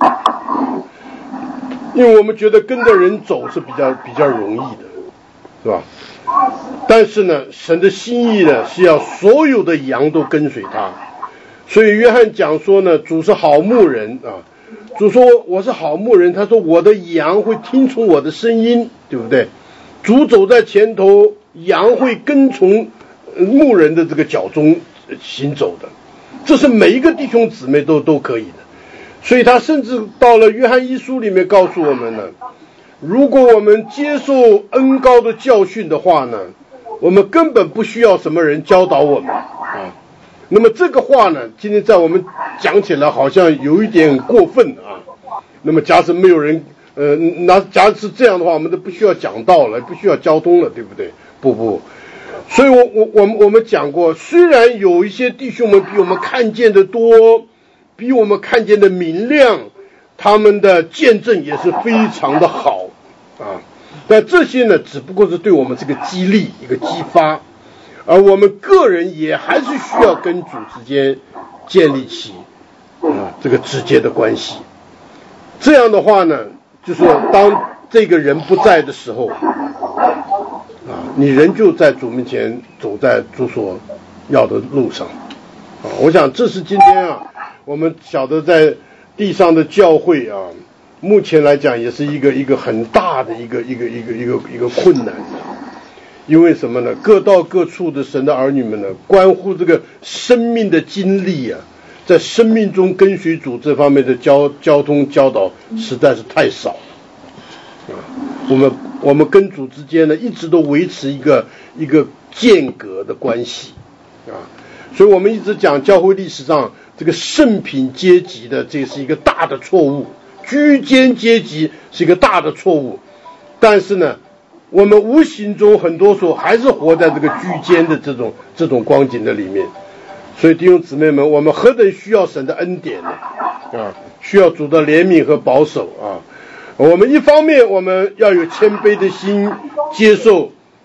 因为我们觉得跟着人走是比较比较容易的，是吧？但是呢，神的心意呢是要所有的羊都跟随他，所以约翰讲说呢，主是好牧人啊。主说我是好牧人，他说我的羊会听从我的声音，对不对？主走在前头，羊会跟从牧人的这个脚中行走的。这是每一个弟兄姊妹都都可以的，所以他甚至到了约翰一书里面告诉我们呢，如果我们接受恩膏的教训的话呢，我们根本不需要什么人教导我们啊。那么这个话呢，今天在我们讲起来好像有一点过分啊。那么假使没有人呃，那假如是这样的话，我们都不需要讲道了，不需要交通了，对不对？不不。所以我我我们我们讲过，虽然有一些弟兄们比我们看见的多，比我们看见的明亮，他们的见证也是非常的好啊，但这些呢只不过是对我们这个激励一个激发，而我们个人也还是需要跟主之间建立起啊这个直接的关系。这样的话呢，就是说当这个人不在的时候啊，你仍旧在主面前走在主所要的路上啊。我想这是今天啊，我们晓得在地上的教会啊，目前来讲也是一个一个很大的一个一个一个一个一个困难。因为什么呢？各到各处的神的儿女们呢，关乎这个生命的经历啊，在生命中跟随主这方面的交交通教导实在是太少了啊。我们我们跟主之间呢，一直都维持一个一个间隔的关系啊，所以我们一直讲教会历史上这个圣品阶级的，这是一个大的错误，居间阶级是一个大的错误，但是呢，我们无形中很多时候还是活在这个居间的这种这种光景的里面。所以弟兄姊妹们，我们何等需要神的恩典呢？啊，需要主的怜悯和保守啊。我们一方面我们要有谦卑的心，接受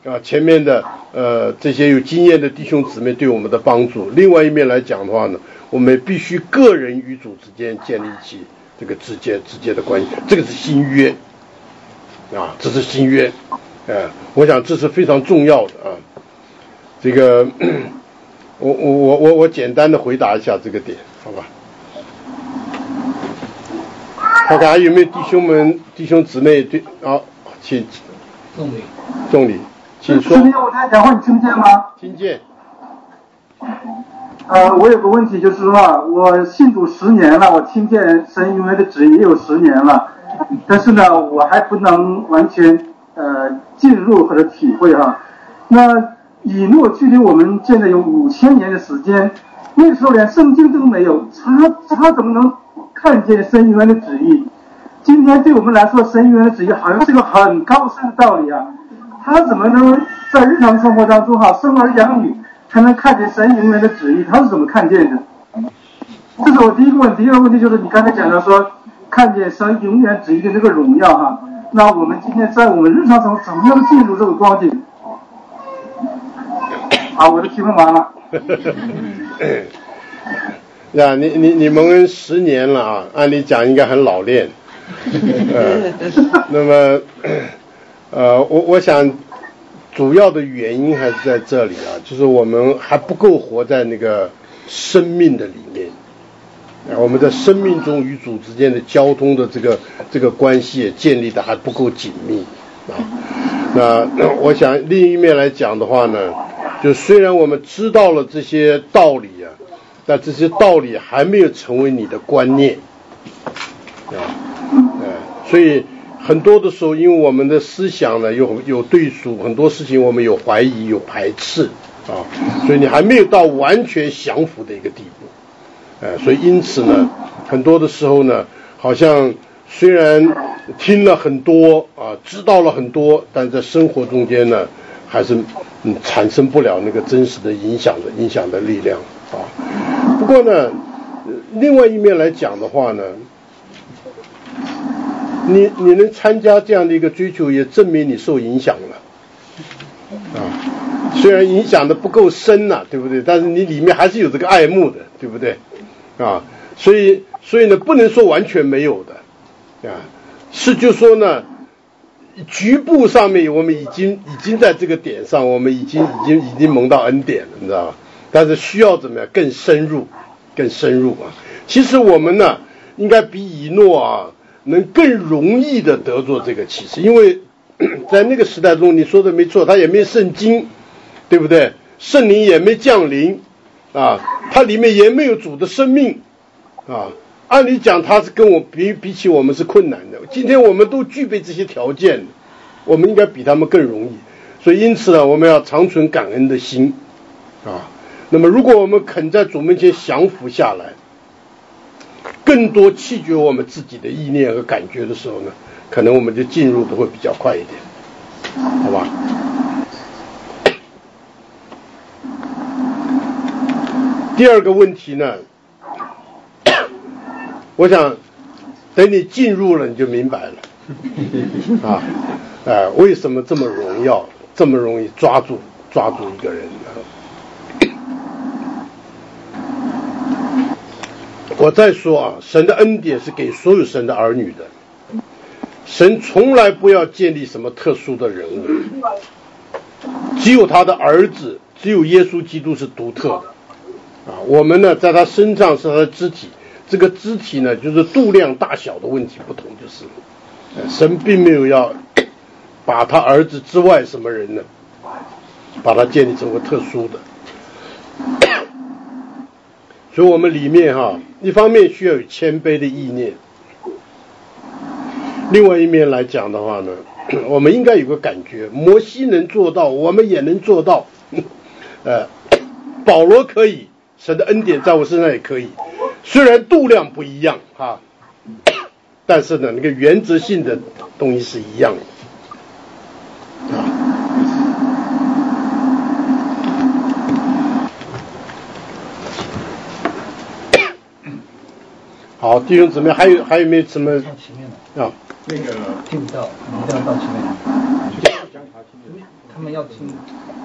啊前面的呃这些有经验的弟兄姊妹对我们的帮助。另外一面来讲的话呢，我们必须个人与主之间建立起这个直接直接的关系，这个是新约啊，这是新约，呃，我想这是非常重要的啊。这个我我我我我简单的回答一下这个点，好吧？看看还有没有弟兄们弟兄姊妹对啊，请众理众理，请说。 师兄，我在讲话，你听见吗？ 听见。 呃，我有个问题，就是说，我信主十年了，我听见神永远的旨意也有十年了，但是呢，我还不能完全呃进入或者体会哈。那以诺距离我们现在有五千年的时间，那个时候连圣经都没有，他他怎么能看见神永远的旨意？今天对我们来说，神永远的旨意好像是个很高深的道理啊，他怎么能在日常生活当中哈生儿养女？才能看见神永远的旨意，他是怎么看见的？这是我第一个问题。第二个问题就是你刚才讲到说看见神永远旨意的这个荣耀哈，那我们今天在我们日常中怎么样进入这个光景？好，我的提问完了。 呀，你你你蒙十年了啊，按理讲应该很老练。呃，那么呃，我我想。主要的原因还是在这里啊，就是我们还不够活在那个生命的里面，啊，我们在生命中与主之间的交通的这个这个关系也建立的还不够紧密啊。那我想另一面来讲的话呢，就虽然我们知道了这些道理啊，但这些道理还没有成为你的观念啊，呃，所以。很多的时候，因为我们的思想呢有有对数，很多事情我们有怀疑、有排斥啊，所以你还没有到完全降服的一个地步，呃，所以因此呢，很多的时候呢，好像虽然听了很多啊，知道了很多，但在生活中间呢，还是嗯产生不了那个真实的影响的影响的力量啊。不过呢，另外一面来讲的话呢。你你能参加这样的一个追求，也证明你受影响了，啊，虽然影响的不够深呐、啊，对不对？但是你里面还是有这个爱慕的，对不对？啊，所以所以呢，不能说完全没有的，啊，是就说呢，局部上面我们已经已经在这个点上，我们已经已经已经蒙到恩典了，你知道吧？但是需要怎么样更深入，更深入啊！其实我们呢，应该比以诺啊。能更容易的得着这个启示，因为在那个时代中，你说的没错，他也没圣经，对不对？圣灵也没降临啊，它里面也没有主的生命啊。按理讲，他是跟我比比起我们是困难的。今天我们都具备这些条件，我们应该比他们更容易。所以因此呢，我们要常存感恩的心啊。那么，如果我们肯在主面前降服下来。更多弃绝我们自己的意念和感觉的时候呢，可能我们就进入的会比较快一点，好吧？第二个问题呢，我想等你进入了你就明白了啊，呃，为什么这么荣耀，这么容易抓住抓住一个人呢？我再说啊，神的恩典是给所有神的儿女的，神从来不要建立什么特殊的人物，只有他的儿子，只有耶稣基督是独特的啊。我们呢，在他身上是他的肢体，这个肢体呢，就是度量大小的问题不同，就是了。神并没有要把他儿子之外什么人呢，把他建立成为特殊的。所以我们里面哈，一方面需要有谦卑的意念，另外一面来讲的话呢，我们应该有个感觉，摩西能做到，我们也能做到。呃，保罗可以，神的恩典在我身上也可以，虽然度量不一样哈，但是呢，那个原则性的东西是一样的。啊好，弟兄姊妹，还有还有没有什么？ 到前面了啊， 那个听不到，你一定要到前面来。 讲卡他们要听。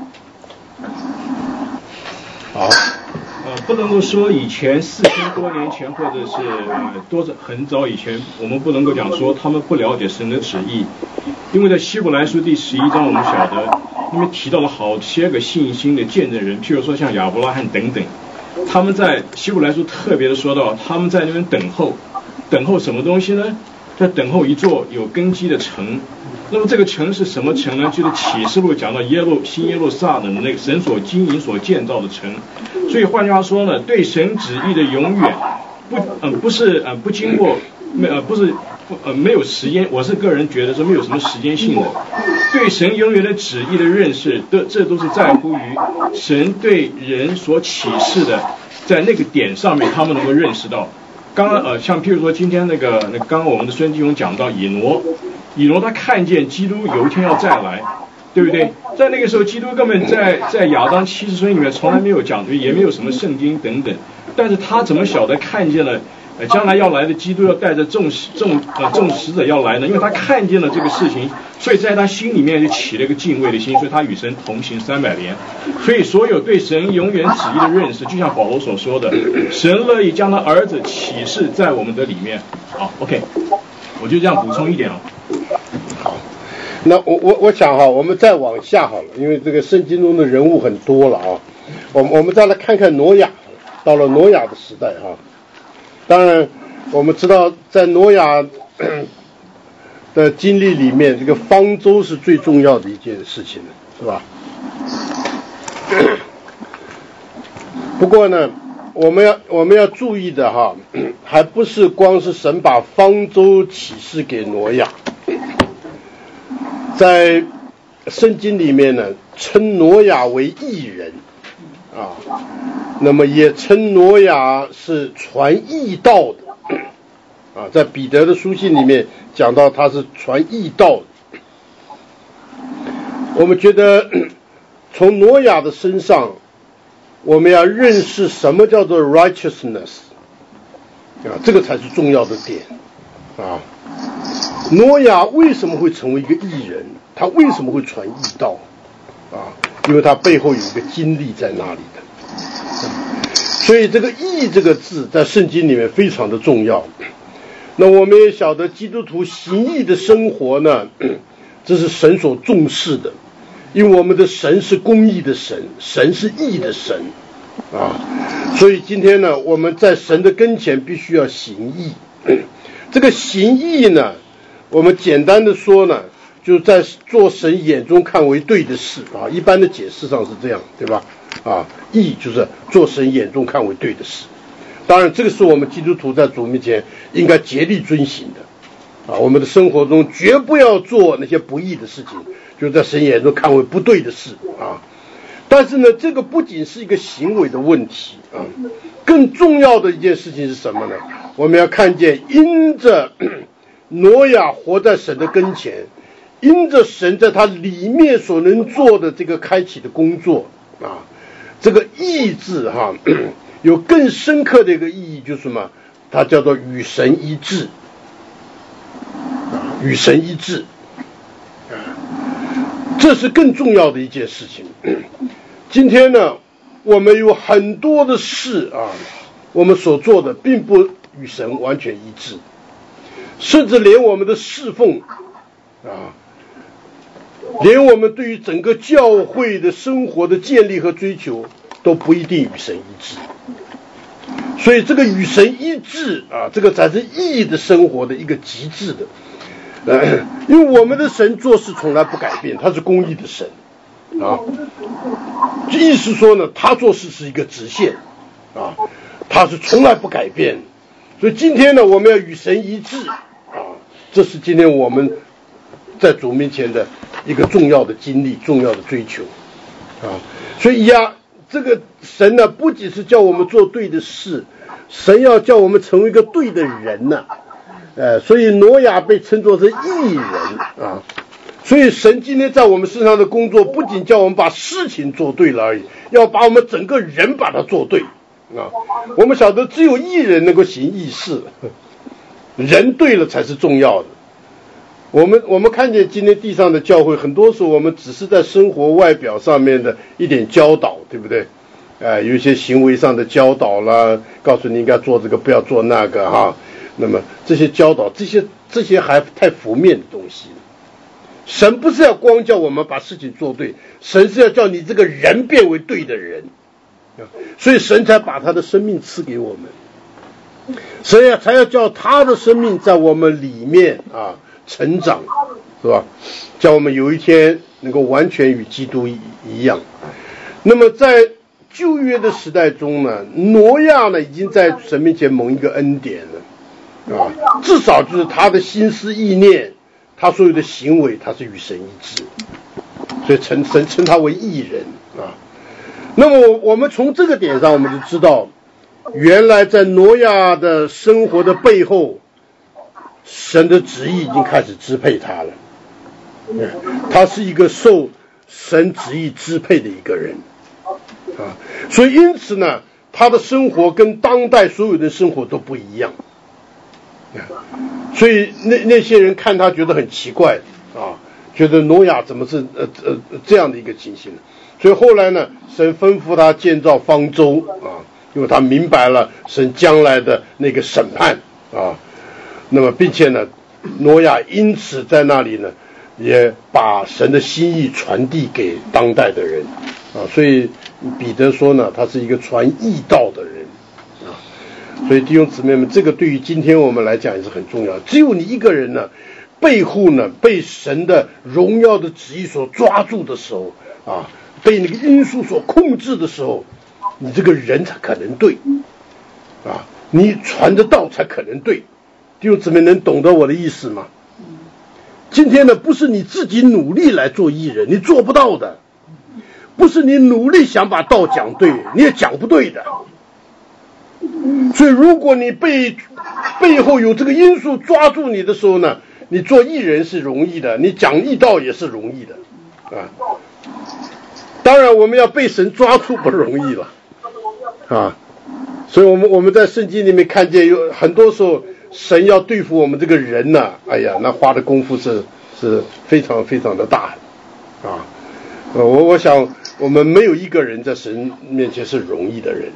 好。 呃，不能够说以前四千多年前，或者是呃多少很早以前，我们不能够讲说他们不了解神的旨意，因为在希伯来书第十一章我们晓得，因为提到了好些个信心的见证人，譬如说像亚伯拉罕等等，他们在希伯来书特别的说到，他们在那边等候，等候什么东西呢？在等候一座有根基的城。那么这个城是什么城呢？就是启示录讲到耶路新耶路撒冷的那个神所经营所建造的城。所以换句话说呢，对神旨意的永远不呃不是呃不经过没呃不是不呃没有时间，我是个人觉得说没有什么时间性的。对神永远的旨意的认识，这这都是在乎于神对人所启示的，在那个点上面他们能够认识到。刚刚呃像譬如说今天那个那刚刚我们的孙继勇讲到以挪。以挪他看见基督有一天要再来，对不对？在那个时候，基督根本在在亚当七十孙里面从来没有讲，也没有什么圣经等等。但是他怎么晓得看见了，呃，将来要来的基督要带着众众呃众使者要来呢？因为他看见了这个事情，所以在他心里面就起了一个敬畏的心，所以他与神同行三百年。所以所有对神永远旨意的认识，就像保罗所说的，神乐意将他儿子启示在我们的里面。好 ，OK， 我就这样补充一点啊。 好，那我我我想哈，我们再往下好了，因为这个圣经中的人物很多了啊，我们我们再来看看挪亚，到了挪亚的时代哈。当然，我们知道在挪亚的经历里面，这个方舟是最重要的一件事情，是吧？不过呢，我们要我们要注意的哈，还不是光是神把方舟启示给挪亚。在圣经里面呢，称挪亚为义人啊，那么也称挪亚是传义道的啊，在彼得的书信里面讲到他是传义道的。我们觉得从挪亚的身上，我们要认识什么叫做 righteousness 啊，这个才是重要的点啊。挪亚为什么会成为一个义人？他为什么会传义道？啊，因为他背后有一个经历在那里的。所以这个义这个字在圣经里面非常的重要。那我们也晓得基督徒行义的生活呢，这是神所重视的，因为我们的神是公义的神，神是义的神啊。所以今天呢，我们在神的跟前必须要行义。这个行义呢，我们简单的说呢，就是在做神眼中看为对的事啊，一般的解释上是这样，对吧？啊，义就是做神眼中看为对的事。当然，这个是我们基督徒在主面前应该竭力遵行的啊。我们的生活中绝不要做那些不义的事情，就是在神眼中看为不对的事啊。但是呢，这个不仅是一个行为的问题啊，更重要的一件事情是什么呢？我们要看见，因着挪亚活在神的跟前，因着神在他里面所能做的这个开启的工作啊，这个义字哈，有更深刻的一个意义，就是什么？它叫做与神一致，与神一致，这是更重要的一件事情。今天呢，我们有很多的事啊，我们所做的并不与神完全一致，甚至连我们的侍奉啊，连我们对于整个教会的生活的建立和追求都不一定与神一致。所以这个与神一致啊，这个才是义的生活的一个极致的。呃，因为我们的神做事从来不改变，他是公义的神啊。这意思说呢，他做事是一个直线啊，他是从来不改变。所以今天呢，我们要与神一致啊，这是今天我们在主面前的一个重要的经历，重要的追求啊。所以呀，这个神呢，不仅是叫我们做对的事，神要叫我们成为一个对的人呢、啊。呃，所以挪亚被称作是义人啊。所以神今天在我们身上的工作，不仅叫我们把事情做对了而已，要把我们整个人把它做对啊。我们晓得只有义人能够行义事，人对了才是重要的我们我们看见今天地上的教会，很多时候我们只是在生活外表上面的一点教导，对不对？呃，有一些行为上的教导啦，告诉你应该做这个，不要做那个哈。那么这些教导，这些这些还太浮面的东西。神不是要光叫我们把事情做对，神是要叫你这个人变为对的人，所以神才把他的生命赐给我们，神呀才要叫他的生命在我们里面啊成长，是吧？叫我们有一天能够完全与基督一样。那么在旧约的时代中呢，挪亚呢已经在神面前蒙一个恩典了，啊，至少就是他的心思意念，他所有的行为，他是与神一致，所以称神称他为义人啊。那么我们从这个点上，我们就知道，原来在挪亚的生活的背后，神的旨意已经开始支配他了。他是一个受神旨意支配的一个人啊，所以因此呢，他的生活跟当代所有的生活都不一样。所以那那些人看他觉得很奇怪啊，觉得挪亚怎么是呃呃这样的一个情形？所以后来呢，神吩咐他建造方舟啊，因为他明白了神将来的那个审判啊。那么并且呢，挪亚因此在那里呢，也把神的心意传递给当代的人啊。所以彼得说呢，他是一个传义道的人。所以弟兄姊妹们，这个对于今天我们来讲也是很重要。只有你一个人呢，背后呢被神的荣耀的旨意所抓住的时候啊，被那个因素所控制的时候，你这个人才可能对啊，你传的道才可能对。弟兄姊妹能懂得我的意思吗？今天呢，不是你自己努力来做义人，你做不到的；不是你努力想把道讲对，你也讲不对的。所以如果你被背后有这个因素抓住你的时候呢，你做义人是容易的，你讲义道也是容易的啊。当然我们要被神抓住不容易了啊。所以我们我们在圣经里面看见有很多时候神要对付我们这个人呢，哎呀，那花的功夫是是非常非常的大啊。呃，我我想我们没有一个人在神面前是容易的人。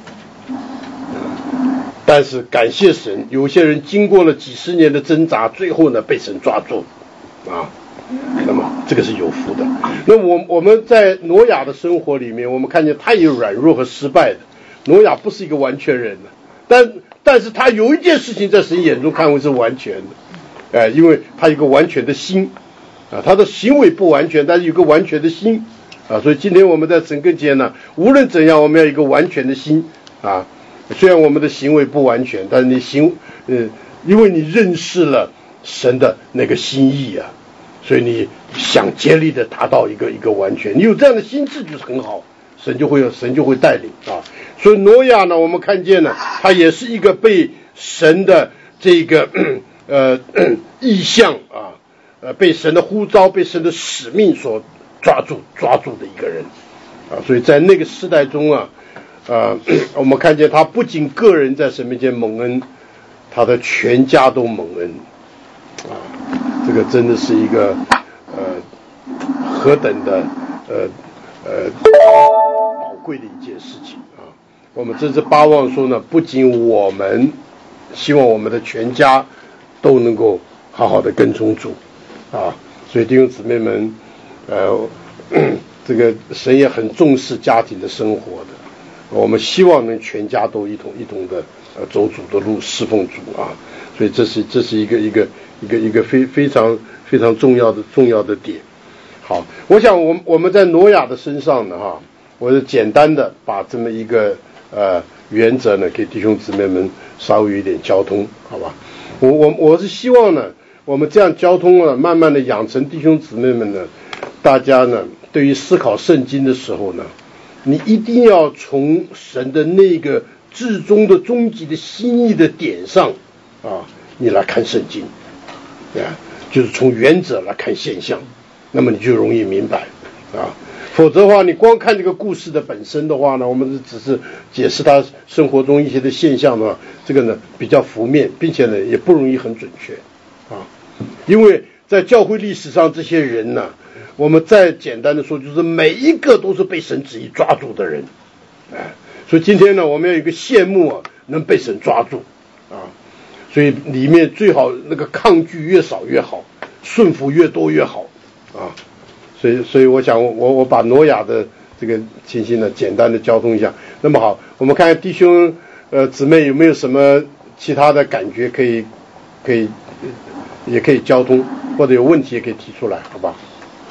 但是感谢神，有些人经过了几十年的挣扎，最后呢被神抓住啊，那么这个是有福的。那我我们在挪亚的生活里面，我们看见他也有软弱和失败的。挪亚不是一个完全人的，但但是他有一件事情在神眼中看为是完全的，哎，因为他有个完全的心啊，他的行为不完全，但是有个完全的心啊，所以今天我们在神跟前呢，无论怎样，我们要有一个完全的心啊。虽然我们的行为不完全，但是你行，呃，因为你认识了神的那个心意啊，所以你想竭力的达到一个一个完全。你有这样的心智就是很好，神就会有神就会带领啊。所以挪亚呢，我们看见呢，他也是一个被神的这个呃意象啊，呃，被神的呼召、被神的使命所抓住抓住的一个人啊。所以在那个时代中啊。呃，我们看见他不仅个人在神面前蒙恩，他的全家都蒙恩啊，这个真的是一个呃何等的呃呃宝贵的一件事情啊！我们真是巴望说呢，不仅我们希望我们的全家都能够好好的跟从主啊，所以弟兄姊妹们，呃，这个神也很重视家庭的生活的。我们希望能全家都一同一同的呃走主的路，侍奉主啊，所以这是这是一个一个一个一个非非常非常重要的重要的点。好，我想我们我们在挪亚的身上呢哈，我是简单的把这么一个呃原则呢给弟兄姊妹们稍微有一点交通，好吧？我我我是希望呢，我们这样交通了，慢慢的养成弟兄姊妹们呢，大家呢对于思考圣经的时候呢。你一定要从神的那个至终的终极的心意的点上啊，你来看圣经，啊，就是从原则来看现象，那么你就容易明白啊。否则的话，你光看这个故事的本身的话呢，我们只是解释他生活中一些的现象的话，这个呢比较浮面，并且呢也不容易很准确啊，因为在教会历史上这些人呢，我们再简单的说，就是每一个都是被神旨意抓住的人，哎，所以今天呢，我们要有一个羡慕啊，能被神抓住啊，所以里面最好那个抗拒越少越好，顺服越多越好啊，所以所以我想我我把挪亚的这个情形呢，简单的交通一下。那么好，我们看看弟兄呃姊妹有没有什么其他的感觉可以可以也可以交通，或者有问题也可以提出来，好吧？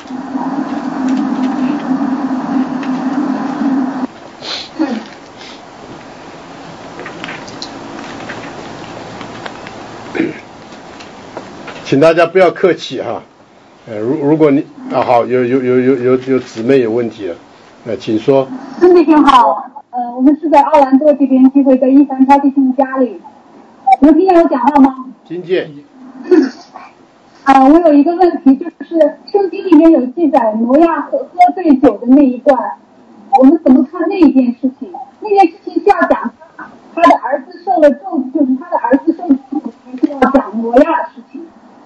请大家不要客气哈，呃，如如果你啊好，有有有有有有姊妹有问题了，呃，请说。 孙弟兄好，呃，我们是在奥兰多这边聚会，在一三超弟兄家里，能听见我讲话吗？ 听见。 啊、呃，我有一个问题，就是圣经里面有记载挪亚喝喝醉酒的那一段，我们怎么看那一件事情？那件事情是要讲他的儿子受了咒，就是他的儿子受了咒，还是要讲挪亚的事情？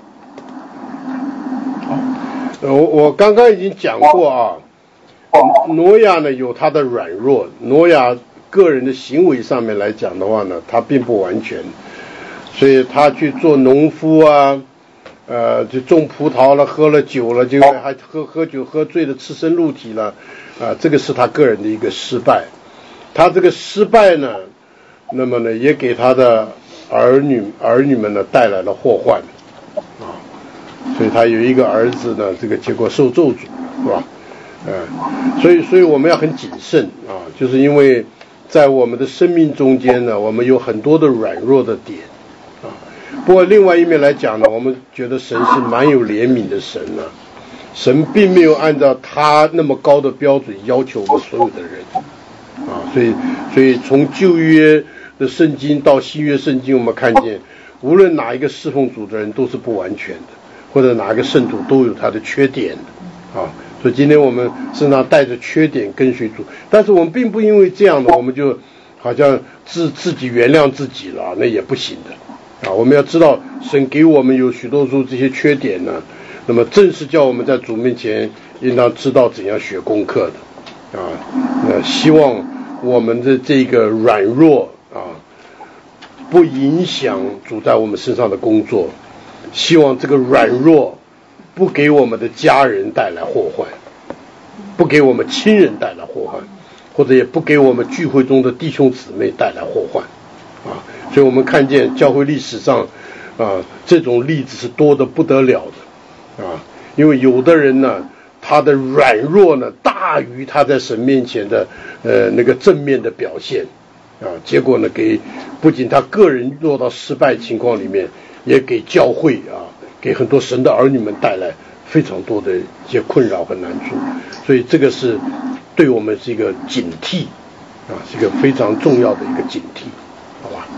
呃，我我刚刚已经讲过啊，挪亚呢有他的软弱，挪亚个人的行为上面来讲的话呢，他并不完全，所以他去做农夫啊，呃，就种葡萄了，喝了酒了，结果还喝喝酒喝醉了，赤身露体了，啊、呃，这个是他个人的一个失败。他这个失败呢，那么呢也给他的儿女儿女们呢带来了祸患。所以他有一个儿子呢，这个结果受咒诅，是吧？嗯、呃，所以所以我们要很谨慎啊，就是因为在我们的生命中间呢，我们有很多的软弱的点啊。不过另外一面来讲呢，我们觉得神是蛮有怜悯的神呢、啊，神并没有按照他那么高的标准要求我们所有的人啊，所以所以从旧约的圣经到新约圣经，我们看见无论哪一个侍奉主的人都是不完全的。或者哪个圣徒都有他的缺点啊，所以今天我们身上带着缺点跟随主，但是我们并不因为这样的，我们就好像自自己原谅自己了，那也不行的啊。我们要知道，神给我们有许多处这些缺点呢，那么正是叫我们在主面前应当知道怎样学功课的啊。那希望我们的这个软弱啊，不影响主在我们身上的工作。希望这个软弱不给我们的家人带来祸患，不给我们亲人带来祸患，或者也不给我们聚会中的弟兄姊妹带来祸患啊。所以我们看见教会历史上啊，这种例子是多得不得了的啊。因为有的人呢，他的软弱呢大于他在神面前的呃那个正面的表现啊，结果呢给不仅他个人落到失败情况里面，也给教会啊，给很多神的儿女们带来非常多的一些困扰和难处，所以这个是对我们是一个警惕啊，是一个非常重要的一个警惕，好吧？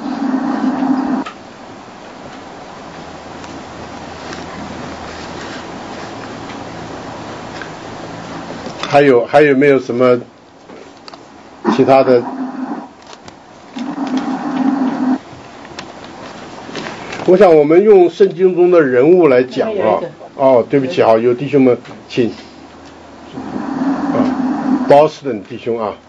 还有还有没有什么其他的？我想我们用圣经中的人物来讲啊，哦，对不起啊，有弟兄们请，啊 ，Boston 弟兄啊，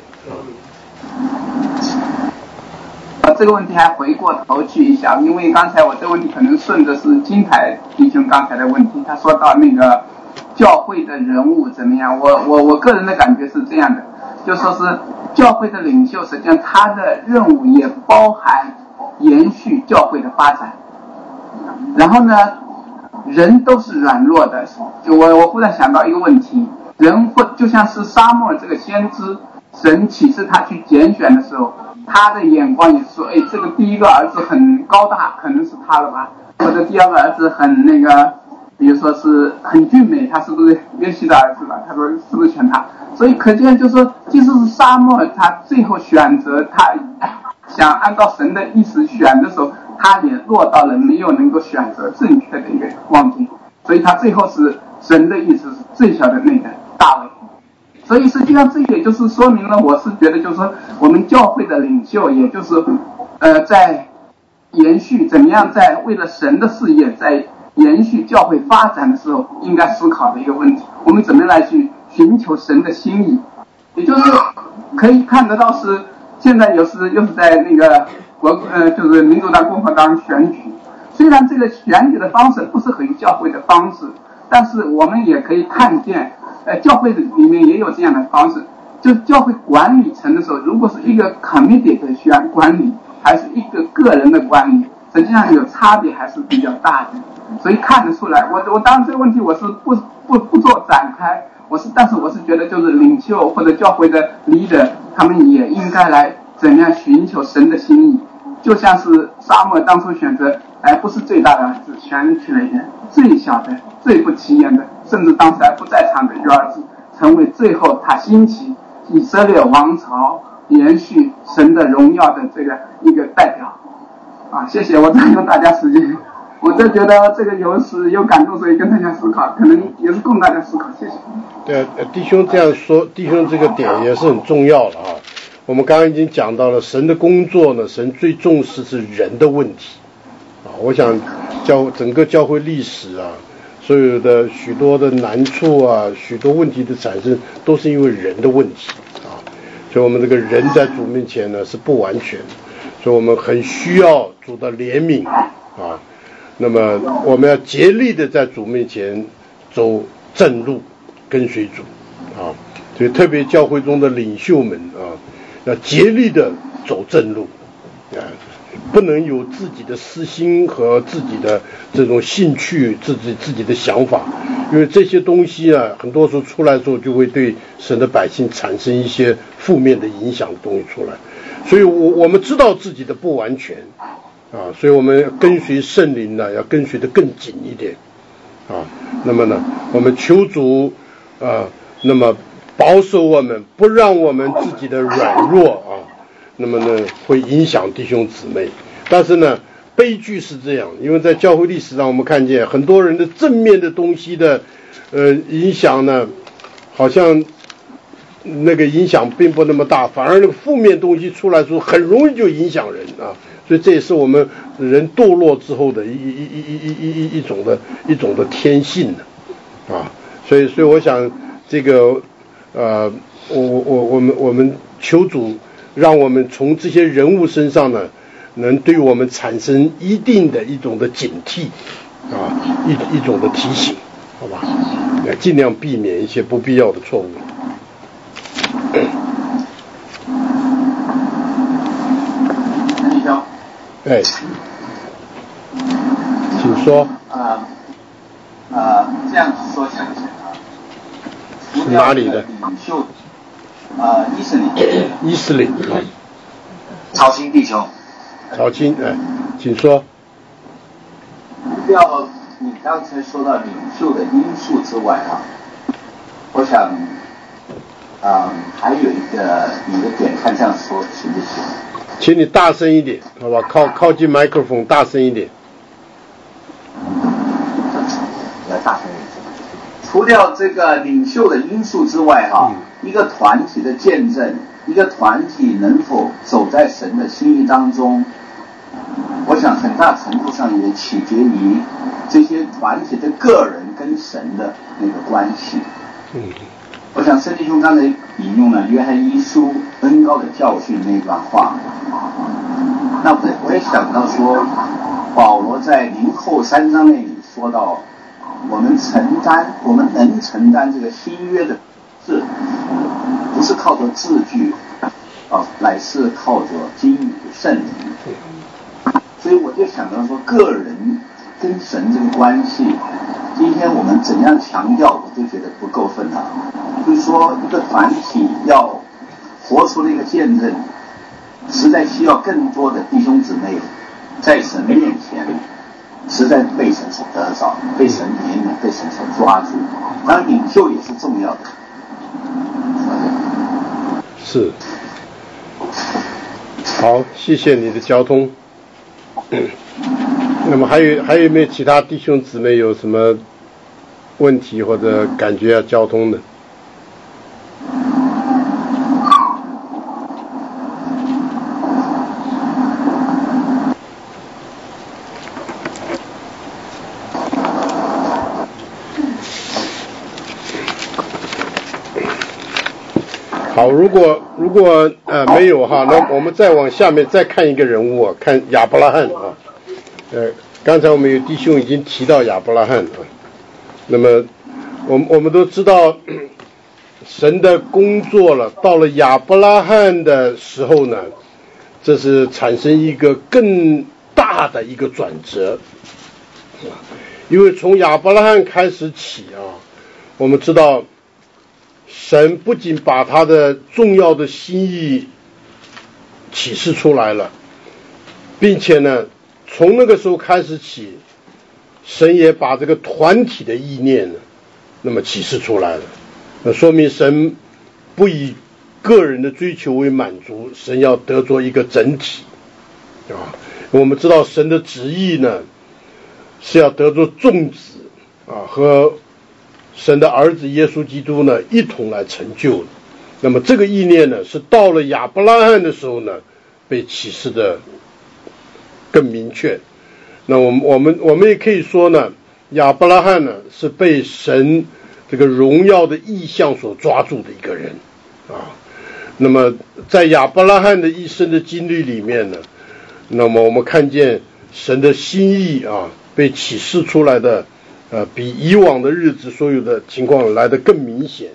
啊，这个问题还回过头去一下，因为刚才我这个问题可能顺着是金台弟兄刚才的问题，他说到那个教会的人物怎么样，我我我个人的感觉是这样的，就说是教会的领袖，实际上他的任务也包含延续教会的发展，然后呢，人都是软弱的。就我我忽然想到一个问题，人会就像是撒母耳这个先知，神启示他去拣选的时候，他的眼光也是说，哎，这个第一个儿子很高大，可能是他了吧？或者第二个儿子很那个，比如说是很俊美，他是不是约西的儿子吧？他说是不是选他？所以可见就是说，即使是撒母耳，他最后选择他。想按照神的意思选的时候，他也落到了没有能够选择正确的一个光景，所以他最后是神的意思是最小的那个大卫。所以实际上这也就是说明了，我是觉得就是说我们教会的领袖，也就是呃在延续怎么样在为了神的事业，在延续教会发展的时候应该思考的一个问题。我们怎么来去寻求神的心意？也就是可以看得到是现在又是又是在那个国呃就是民主党共和党选举，虽然这个选举的方式不是很教会的方式，但是我们也可以看见，呃教会里面也有这样的方式。就教会管理层的时候，如果是一个 committee 的选管理，还是一个个人的管理，实际上有差别还是比较大的。所以看得出来，我我当然这个问题我是不不不做展开，我是但是我是觉得就是领袖或者教会的 leader， 他们也应该来怎样寻求神的心意。就像是撒母耳当初选择，哎，不是最大的儿子，选取了一个最小的、最不起眼的，甚至当时还不在场的一个儿子，成为最后他兴起以色列王朝延续神的荣耀的这个一个代表。啊，谢谢，我占用大家时间。我就觉得这个有时有感动，所以跟大家思考，可能也是供大家思考。谢谢。 对，弟兄这样说，弟兄这个点也是很重要的啊。我们刚刚已经讲到了，神的工作呢，神最重视是人的问题啊。我想教整个教会历史啊，所有的许多的难处啊，许多问题的产生，都是因为人的问题啊。所以我们这个人在主面前呢是不完全，所以我们很需要主的怜悯啊。那么我们要竭力的在主面前走正路，跟随主啊。所以特别教会中的领袖们啊，要竭力的走正路啊，不能有自己的私心和自己的这种兴趣，自己自己的想法，因为这些东西啊，很多时候出来之后就会对神的百姓产生一些负面的影响的东西出来。所以我我们知道自己的不完全啊，所以我们跟随圣灵呢，要跟随得更紧一点啊。那么呢，我们求主啊，那么保守我们，不让我们自己的软弱啊，那么呢会影响弟兄姊妹。但是呢，悲剧是这样，因为在教会历史上，我们看见很多人的正面的东西的呃影响呢，好像那个影响并不那么大，反而那个负面东西出来之后，很容易就影响人啊。所以这也是我们人堕落之后的一一一一一一一种的一种的天性的啊。所以所以我想这个呃，我我我们我们求主让我们从这些人物身上呢，能对我们产生一定的一种的警惕啊，一一种的提醒，好吧？要尽量避免一些不必要的错误。哎，请说。 啊啊，这样子说想想啊， 是哪里的？ 领袖啊，伊斯林。 伊斯林。 曹青弟兄。 曹青，哎，请说。 要你刚才说到领袖的因素之外啊，我想啊，还有一个你的点，看这样说行不行？ 请你大声一点，好吧？靠靠近麦克风，大声一点。 要大声一点。除掉这个领袖的因素之外，哈、嗯，一个团体的见证，一个团体能否走在神的心意当中，我想很大程度上也取决于这些团体的个人跟神的那个关系。嗯。我想圣弟兄刚才引用了约翰一书恩高的教训那段话，那我我也想到说，保罗在林后三章那里说到，我们承担，我们能承担这个新约的事，不是靠着字句啊，乃是靠着经语圣灵。所以我就想到说，个人跟神这个关系，今天我们怎样强调，我都觉得不够分啊。就是说，一个团体要活出了一个见证，实在需要更多的弟兄姊妹在神面前，实在被神所得着，被神怜悯，被神所抓住。当然，领袖也是重要的。 是。好，谢谢你的交通。那么还有还有没有其他弟兄姊妹有什么问题或者感觉要交通的？ 好，如果如果呃没有哈，那我们再往下面再看一个人物啊，看亚伯拉罕啊。呃，刚才我们有弟兄已经提到亚伯拉罕啊。那么我们我们都知道神的工作了，到了亚伯拉罕的时候呢，这是产生一个更大的一个转折啊，因为从亚伯拉罕开始起啊，我们知道神不仅把他的重要的心意启示出来了，并且呢从那个时候开始起，神也把这个团体的意念呢那么启示出来了，那说明神不以个人的追求为满足，神要得着一个整体啊。我们知道神的旨意呢是要得着众子啊和神的儿子耶稣基督呢一同来成就的。那么这个意念呢是到了亚伯拉罕的时候呢被启示的更明确。那我们我们我们也可以说呢，亚伯拉罕呢是被神这个荣耀的意象所抓住的一个人啊。那么在亚伯拉罕的一生的经历里面呢，那么我们看见神的心意啊被启示出来的呃比以往的日子所有的情况来得更明显。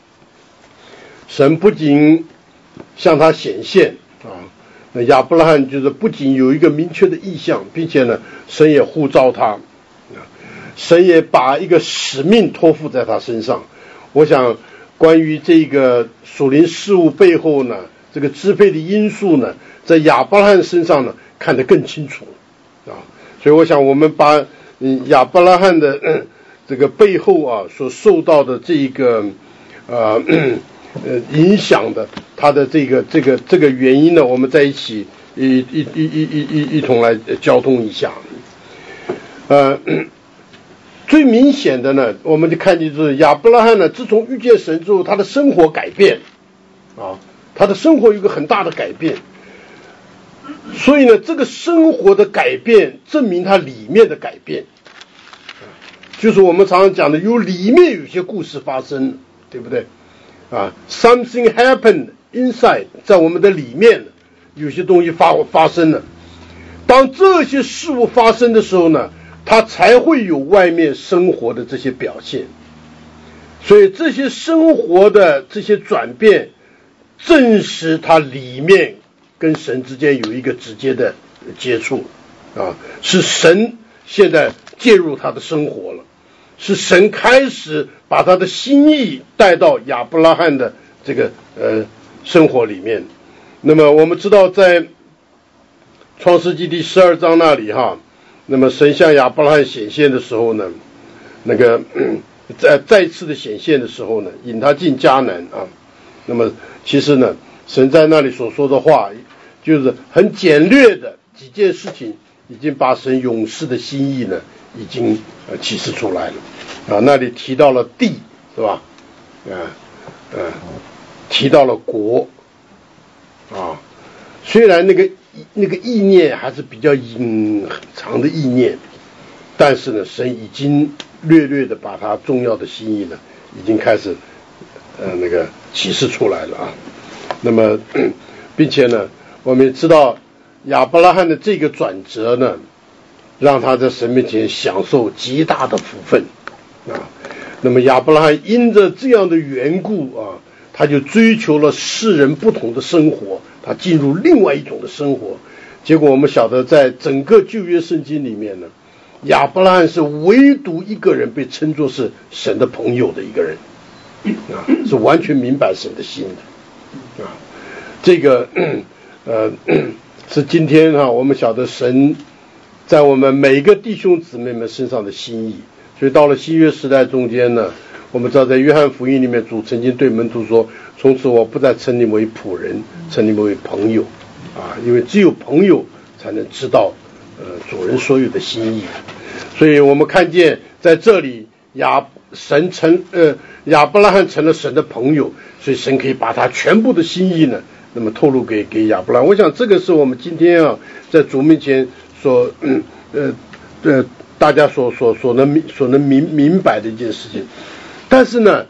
神不仅向他显现啊，那亚伯拉罕就是不仅有一个明确的意象，并且呢神也呼召他，神也把一个使命托付在他身上。我想关于这个属灵事物背后呢这个支配的因素呢，在亚伯拉罕身上呢看得更清楚啊。所以我想我们把嗯亚伯拉罕的、呃、这个背后啊所受到的这一个呃呃影响的他的这个这个这个原因呢，我们在一起一一一一一一一同来交通一下。呃最明显的呢，我们就看见就是亚伯拉罕呢，自从遇见神之后，他的生活改变啊，他的生活有一个很大的改变。所以呢，这个生活的改变证明他里面的改变，就是我们常常讲的，有里面有些故事发生，对不对啊 ？Something happened inside， 在我们的里面有些东西发发生了。当这些事物发生的时候呢，他才会有外面生活的这些表现。所以这些生活的这些转变，证实他里面跟神之间有一个直接的接触啊，是神现在介入他的生活了，是神开始把他的心意带到亚伯拉罕的这个呃生活里面。那么我们知道在创世纪第十二章那里哈，那么神向亚伯拉罕显现的时候呢，那个再再次的显现的时候呢，引他进迦南啊。那么其实呢，神在那里所说的话，就是很简略的几件事情，已经把神永世的心意呢，已经呃启示出来了啊。那里提到了地，是吧？啊，呃，提到了国啊。虽然那个那个意念还是比较隐藏的意念，但是呢，神已经略略的把他重要的心意呢，已经开始呃那个启示出来了啊。那么，并且呢，我们也知道亚伯拉罕的这个转折呢，让他在神面前享受极大的福分啊。那么亚伯拉罕因着这样的缘故啊，他就追求了世人不同的生活，他进入另外一种的生活。结果我们晓得，在整个旧约圣经里面呢，亚伯拉罕是唯独一个人被称作是神的朋友的一个人啊，是完全明白神的心的啊。这个呃是今天啊，我们晓得神在我们每个弟兄姊妹们身上的心意。所以到了新约时代中间呢，我们知道在约翰福音里面，主曾经对门徒说，从此我不再称你们为仆人，称你们为朋友啊，因为只有朋友才能知道呃主人所有的心意。所以我们看见在这里亚神成呃亚伯拉罕成了神的朋友，所以神可以把他全部的心意呢，那么透露给给亚伯拉罕。我想这个是我们今天啊在主面前所嗯呃呃大家所所所能所能明明白的一件事情。但是呢，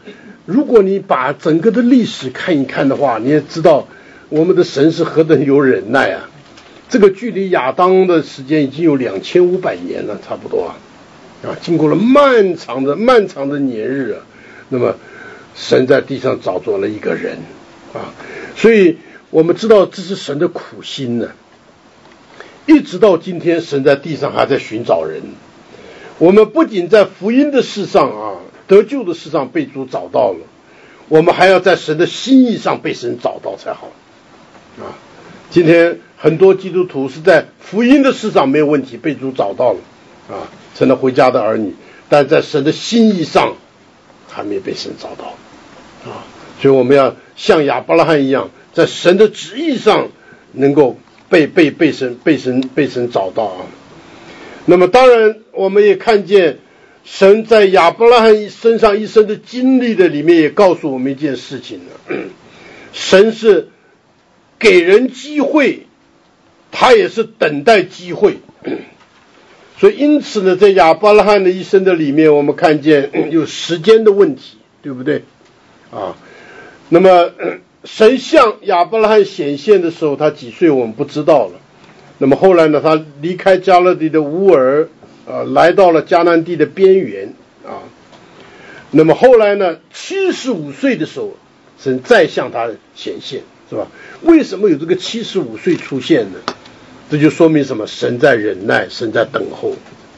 如果你把整个的历史看一看的话，你也知道我们的神是何等有忍耐啊！这个距离亚当的时间已经有两千五百年了，差不多啊，啊，经过了漫长的漫长的年日啊，那么神在地上造作了一个人啊，所以我们知道这是神的苦心呢。一直到今天，神在地上还在寻找人。我们不仅在福音的事上啊，得救的事上被主找到了，我们还要在神的心意上被神找到才好啊。今天很多基督徒是在福音的事上没有问题，被主找到了啊，成了回家的儿女，但在神的心意上还没被神找到啊。所以我们要像亚伯拉罕一样，在神的旨意上能够被被被神被神被神找到啊。那么当然我们也看见神在亚伯拉罕身上一生的经历的里面也告诉我们一件事情呢，神是给人机会，他也是等待机会。所以因此呢，在亚伯拉罕的一生的里面，我们看见有时间的问题，对不对啊？那么神向亚伯拉罕显现的时候，他几岁我们不知道了。那么后来呢，他离开迦勒底的乌尔，呃，来到了迦南地的边缘啊。那么后来呢，七十五岁的时候，神再向他显现，是吧？为什么有这个七十五岁出现呢？这就说明什么？神在忍耐，神在等候。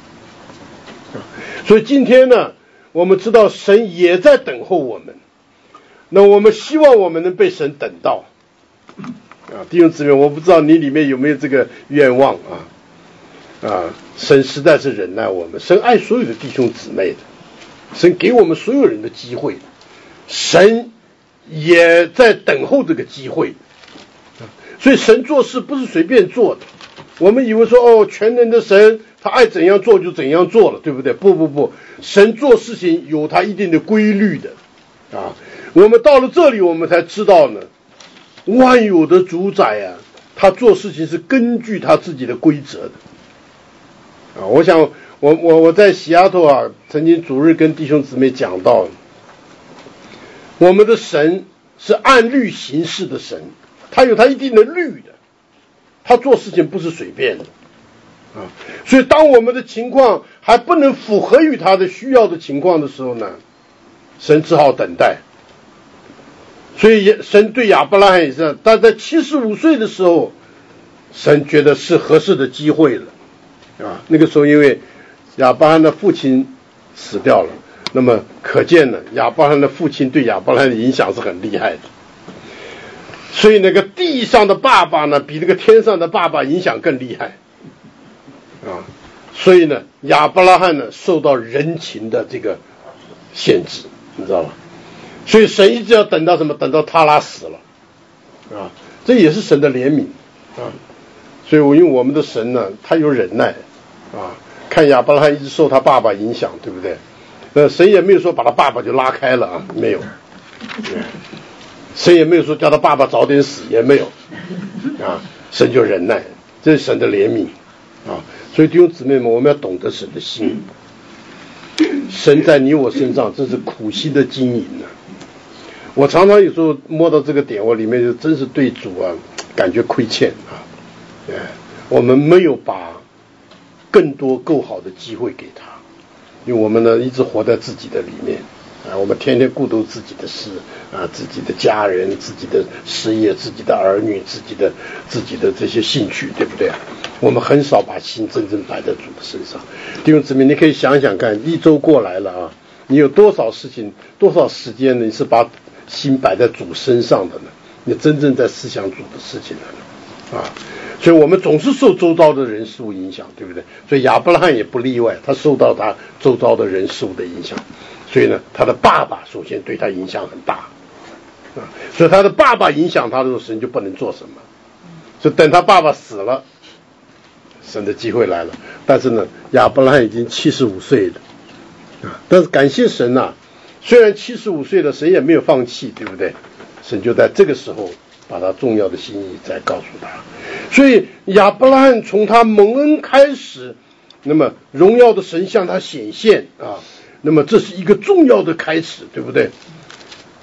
所以今天呢，我们知道神也在等候我们。那我们希望我们能被神等到。啊，弟兄姊妹，我不知道你里面有没有这个愿望啊？啊，神实在是忍耐我们，神爱所有的弟兄姊妹的，神给我们所有人的机会，神也在等候这个机会。所以神做事不是随便做的。我们以为说哦，全能的神他爱怎样做就怎样做了，对不对？不不不，神做事情有他一定的规律的啊。我们到了这里，我们才知道呢，万有的主宰啊，他做事情是根据他自己的规则的啊。我想我我我在西雅图啊，曾经主日跟弟兄姊妹讲到，我们的神是按律行事的神，他有他一定的律的，他做事情不是随便的啊。所以当我们的情况还不能符合于他的需要的情况的时候呢，神只好等待。所以神对亚伯拉罕也是，他在七十五岁的时候，神觉得是合适的机会了啊。那个时候因为亚伯拉罕的父亲死掉了，那么可见呢，亚伯拉罕的父亲对亚伯拉罕的影响是很厉害的。所以那个地上的爸爸呢，比那个天上的爸爸影响更厉害啊。所以呢，亚伯拉罕呢受到人情的这个限制，你知道吧？所以神一直要等到什么？等到他拉死了啊，这也是神的怜悯啊。所以我因为我们的神呢，他有忍耐啊。看亚伯拉罕一直受他爸爸影响，对不对？呃，神也没有说把他爸爸就拉开了啊，没有。神也没有说叫他爸爸早点死，也没有啊。神就忍耐，这是神的怜悯啊。所以弟兄姊妹们，我们要懂得神的心。神在你我身上，这是苦心的经营呢、啊。我常常有时候摸到这个点，我里面就真是对主啊感觉亏欠啊。哎，我们没有把更多够好的机会给他，因为我们呢一直活在自己的里面啊，我们天天顾都自己的事啊，自己的家人、自己的事业、自己的儿女、自己的自己的这些兴趣，对不对啊？我们很少把心真正摆在主的身上。弟兄姊妹，你可以想想看，一周过来了啊，你有多少事情、多少时间呢？你是把心摆在主身上的呢？你真正在思想主的事情了啊！所以我们总是受周遭的人事物影响，对不对？所以亚伯拉罕也不例外，他受到他周遭的人事物的影响。所以呢，他的爸爸首先对他影响很大啊，所以他的爸爸影响他的时候，神就不能做什么。所以等他爸爸死了，神的机会来了。但是呢，亚伯拉罕已经七十五岁了啊，但是感谢神啊，虽然七十五岁了，神也没有放弃，对不对？神就在这个时候把他重要的心意再告诉他。所以亚伯拉罕从他蒙恩开始，那么荣耀的神向他显现啊，那么这是一个重要的开始，对不对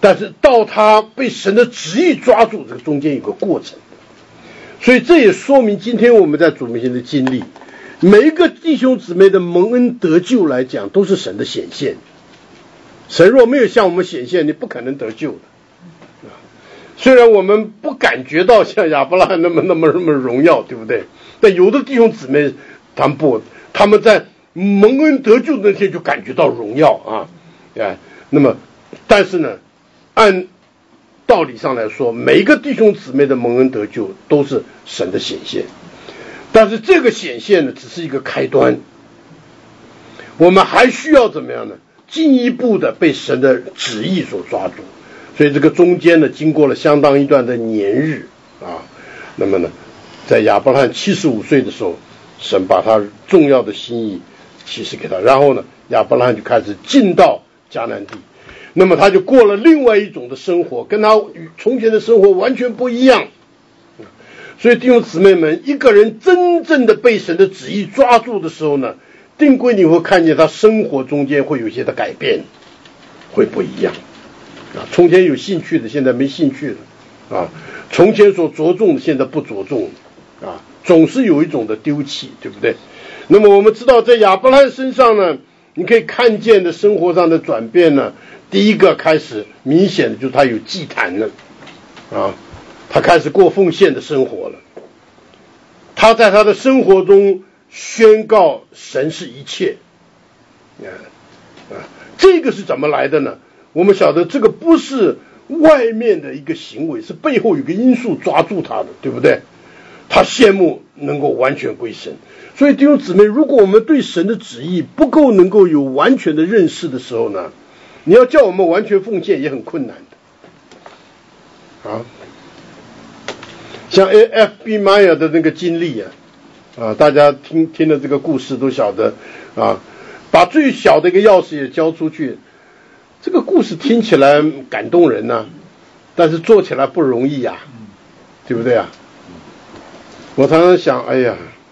但是到他被神的旨意抓住，这个中间有个过程。所以这也说明今天我们在主面前的经历，每一个弟兄姊妹的蒙恩得救来讲，都是神的显现。神若没有向我们显现，你不可能得救的。虽然我们不感觉到像亚伯拉罕那么那么那么荣耀，对不对？但有的弟兄姊妹他们不，他们在蒙恩得救的那天就感觉到荣耀啊，哎，那么但是呢，按道理上来说，每一个弟兄姊妹的蒙恩得救都是神的显现，但是这个显现呢，只是一个开端，我们还需要怎么样呢？进一步的被神的旨意所抓住。所以这个中间呢，经过了相当一段的年日啊，那么呢，在亚伯拉罕七十五岁的时候，神把他重要的心意启示给他，然后呢，亚伯拉罕就开始进到迦南地，那么他就过了另外一种的生活，跟他与从前的生活完全不一样。所以弟兄姊妹们，一个人真正的被神的旨意抓住的时候呢，定规你会看见他生活中间会有一些的改变，会不一样。啊，从前有兴趣的，现在没兴趣了，啊，从前所着重的，现在不着重，啊，总是有一种的丢弃，对不对？那么我们知道，在亚伯拉罕身上呢，你可以看见的生活上的转变呢，第一个开始明显的就是他有祭坛了，啊，他开始过奉献的生活了，他在他的生活中宣告神是一切，啊啊，这个是怎么来的呢？我们晓得这个不是外面的一个行为，是背后有个因素抓住他的，对不对？他羡慕能够完全归神。所以弟兄姊妹，如果我们对神的旨意不够能够有完全的认识的时候呢，你要叫我们完全奉献也很困难的啊。像 F B Meyer 的那个经历啊，啊，大家听听了这个故事都晓得啊，把最小的一个钥匙也交出去。这个故事听起来感动人呢、啊，但是做起来不容易呀、啊，对不对啊？我常常想，哎呀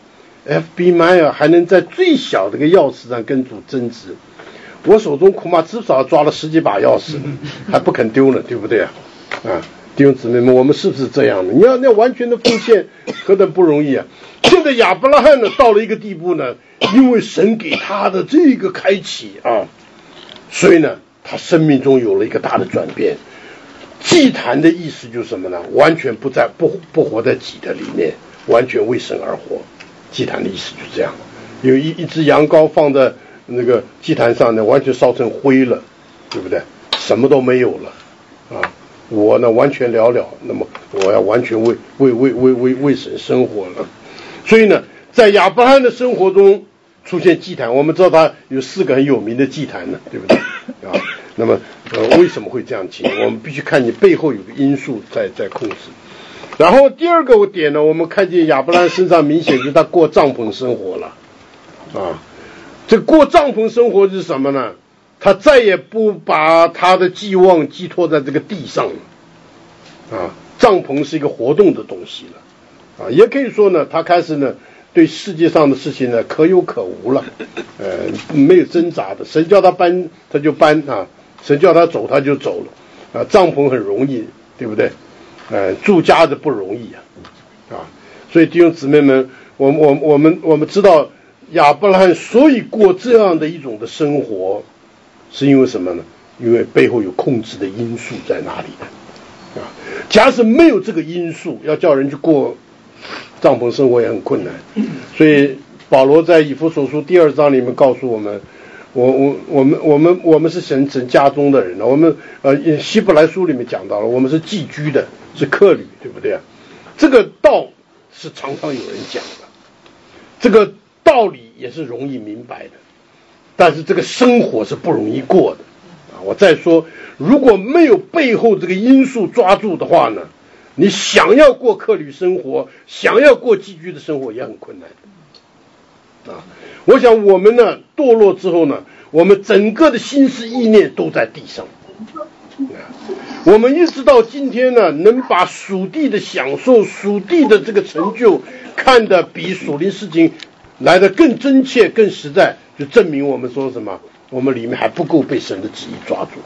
，F B Meyer 还能在最小的一个钥匙上跟主争执，我手中恐怕至少抓了十几把钥匙，还不肯丢呢，对不对啊？啊，弟兄姊妹们，我们是不是这样的？你要要完全的奉献，何等不容易啊！现在亚伯拉罕呢，到了一个地步呢，因为神给他的这个开启啊，所以呢。他生命中有了一个大的转变，祭坛的意思就是什么呢？完全不在不不活在己的里面，完全为神而活。祭坛的意思就是这样，有一一只羊羔放在那个祭坛上呢，完全烧成灰了，对不对？什么都没有了啊！我呢完全了了，那么我要完全为为为为为为神生活了。所以呢，在亚伯拉罕的生活中出现祭坛，我们知道他有四个很有名的祭坛呢，对不对？啊，那么呃为什么会这样情？我们必须看你背后有个因素在在控制。然后第二个点呢，我们看见亚伯拉罕身上明显就是他过帐篷生活了啊。这过帐篷生活是什么呢？他再也不把他的寄望寄托在这个地上了啊。帐篷是一个活动的东西了啊，也可以说呢，他开始呢对世界上的事情呢可有可无了，呃，没有挣扎的，神叫他搬他就搬啊，神叫他走他就走了啊。帐篷很容易，对不对？呃，住家的不容易啊啊，所以弟兄姊妹们，我我我们我们知道亚伯拉罕所以过这样的一种的生活，是因为什么呢？因为背后有控制的因素在那里的啊。假使没有这个因素，要叫人去过帐篷生活也很困难。所以保罗在以弗所书第二章里面告诉我们，我我我们我们我们是神神家中的人了。我们呃希伯来书里面讲到了，我们是寄居的，是客旅，对不对啊？这个道是常常有人讲的，这个道理也是容易明白的，但是这个生活是不容易过的啊！我再说，如果没有背后这个因素抓住的话呢，你想要过客旅生活，想要过寄居的生活也很困难的啊！我想我们呢堕落之后呢，我们整个的心思意念都在地上。我们一直到今天呢，能把属地的享受、属地的这个成就看得比属灵事情来得更真切、更实在，就证明我们说什么？我们里面还不够被神的旨意抓住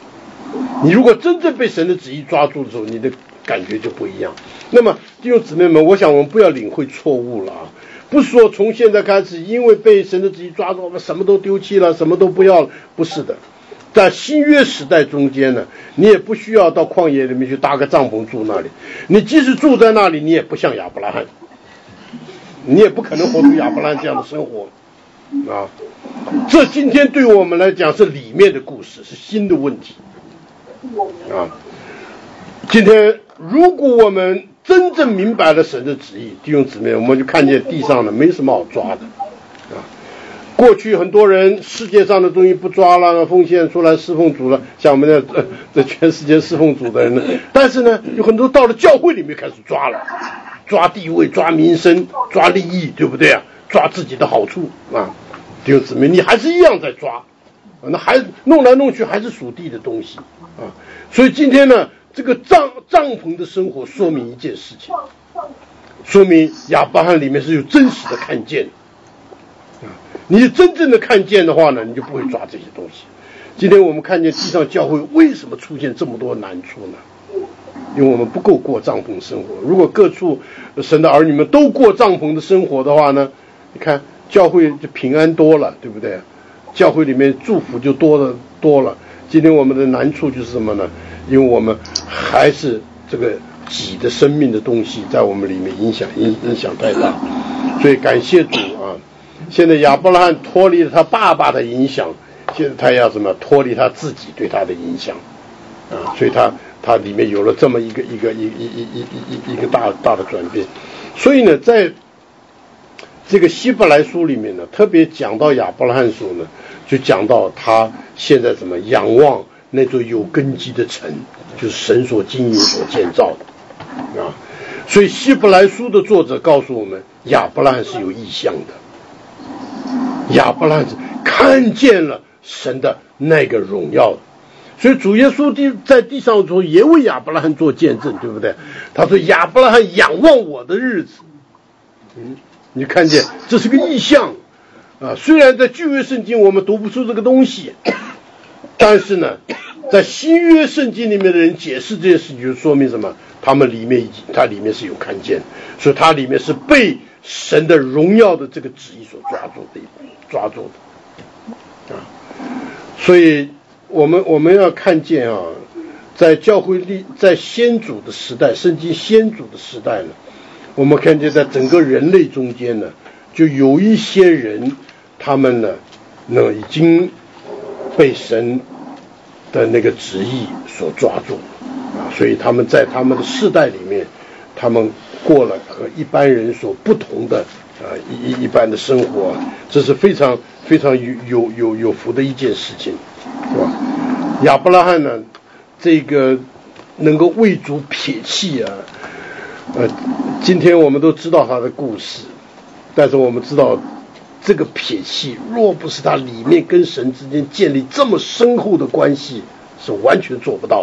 你如果真正被神的旨意抓住的时候，你的感觉就不一样。那么弟兄姊妹们，我想我们不要领会错误了啊！不是说从现在开始，因为被神的旨意抓住，我们什么都丢弃了，什么都不要了，不是的。在新约时代中间呢，你也不需要到旷野里面去搭个帐篷住那里。你即使住在那里，你也不像亚伯拉罕，你也不可能活出亚伯拉罕这样的生活啊！这今天对我们来讲是里面的故事，是新的问题啊！今天如果我们真正明白了神的旨意，弟兄姊妹，我们就看见地上呢没什么好抓的啊。过去很多人世界上的东西不抓了，奉献出来侍奉主了，像我们的呃在全世界侍奉主的人呢，但是呢，有很多到了教会里面开始抓了，抓地位、抓民生、抓利益，对不对啊？抓自己的好处啊，弟兄姊妹，你还是一样在抓，那还弄来弄去还是属地的东西啊。所以今天呢，这个帐帐篷的生活说明一件事情，说明亚伯拉罕里面是有真实的看见的。你真正的看见的话呢，你就不会抓这些东西。今天我们看见地上教会为什么出现这么多难处呢？因为我们不够过帐篷生活。如果各处神的儿女们都过帐篷的生活的话呢，你看教会就平安多了，对不对？教会里面祝福就多了多了。今天我们的难处就是什么呢？因为我们还是这个己的生命的东西在我们里面影响影影响太大，所以感谢主啊！现在亚伯拉罕脱离了他爸爸的影响，现在他要什么？脱离他自己对他的影响啊！所以他他里面有了这么一个一个一一一一一一个大大的转变。所以呢，在这个希伯来书里面呢，特别讲到亚伯拉罕书呢，就讲到他现在怎么仰望那座有根基的城，就是神所经营所建造的啊。所以希伯来书的作者告诉我们，亚伯拉罕是有意向的。亚伯拉罕看见了神的那个荣耀，所以主耶稣在地上的时候也为亚伯拉罕做见证，对不对？他说亚伯拉罕仰望我的日子，嗯，你看见这是个意象啊。虽然在旧约圣经我们读不出这个东西，但是呢，在新约圣经里面的人解释这件事情，就说明什么？他们里面已经，他里面是有看见，所以他里面是被神的荣耀的这个旨意所抓住的，抓住的啊。所以我们我们要看见啊，在教会历在先祖的时代，圣经先祖的时代呢，我们看见在整个人类中间呢，就有一些人，他们呢，那已经被神的那个旨意所抓住啊，所以他们在他们的世代里面，他们过了和一般人所不同的啊一一般的生活，这是非常非常有有有有福的一件事情，是吧？亚伯拉罕呢，这个能够为主撇弃啊，呃，今天我们都知道他的故事，但是我们知道这个撇弃，若不是他里面跟神之间建立这么深厚的关系，是完全做不到的。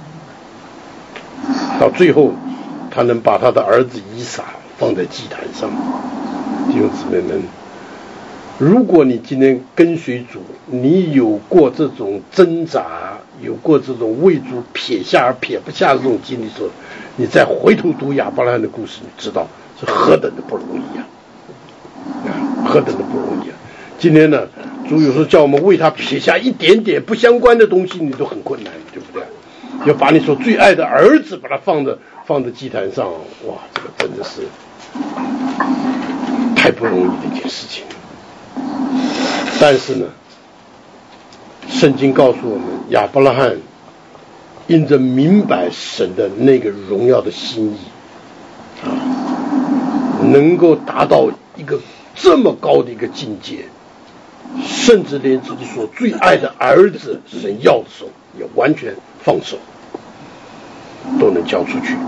到最后，他能把他的儿子以撒放在祭坛上。弟兄姊妹们，如果你今天跟随主，你有过这种挣扎，有过这种为主撇下而撇不下的这种经历的时候，你再回头读亚伯拉罕的故事，你知道是何等的不容易啊！啊，何等的不容易啊！今天呢，主有时候叫我们为他撇下一点点不相关的东西，你都很困难，对不对？要把你所最爱的儿子把他放在放在祭坛上，哇，这个真的是太不容易的一件事情。但是呢，圣经告诉我们，亚伯拉罕因着明白神的那个荣耀的心意啊，能够达到一个这么高的一个境界，甚至连自己所最爱的儿子神要的时候也完全放手，都能交出去。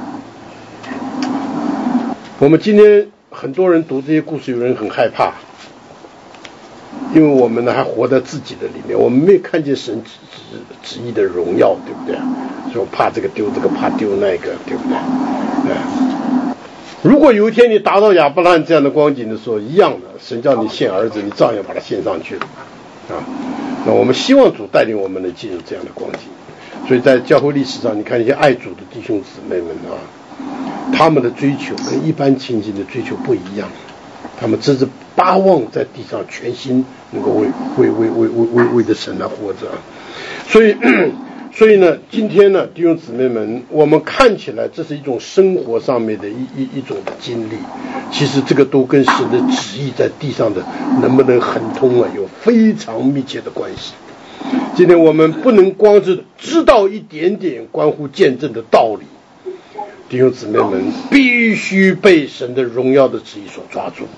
我们今天很多人读这些故事，有人很害怕，因为我们呢还活在自己的里面，我们没有看见神旨旨意的荣耀，对不对？所以我怕这个丢这个，怕丢那个，对不对？哎，如果有一天你达到亚伯拉罕这样的光景的时候，一样的，神叫你献儿子，你照样把他献上去了啊。那我们希望主带领我们能进入这样的光景。 所以在教会历史上，你看一些爱主的弟兄姊妹们啊，他们的追求跟一般亲近的追求不一样，他们真是巴望在地上全心能够为为为为为为为着神来活着。所以所以呢，今天呢，弟兄姊妹们，我们看起来这是一种生活上面的一一一种的经历，其实这个都跟神的旨意在地上的能不能亨通啊，有非常密切的关系。今天我们不能光是知道一点点关乎见证的道理，弟兄姊妹们必须被神的荣耀的旨意所抓住。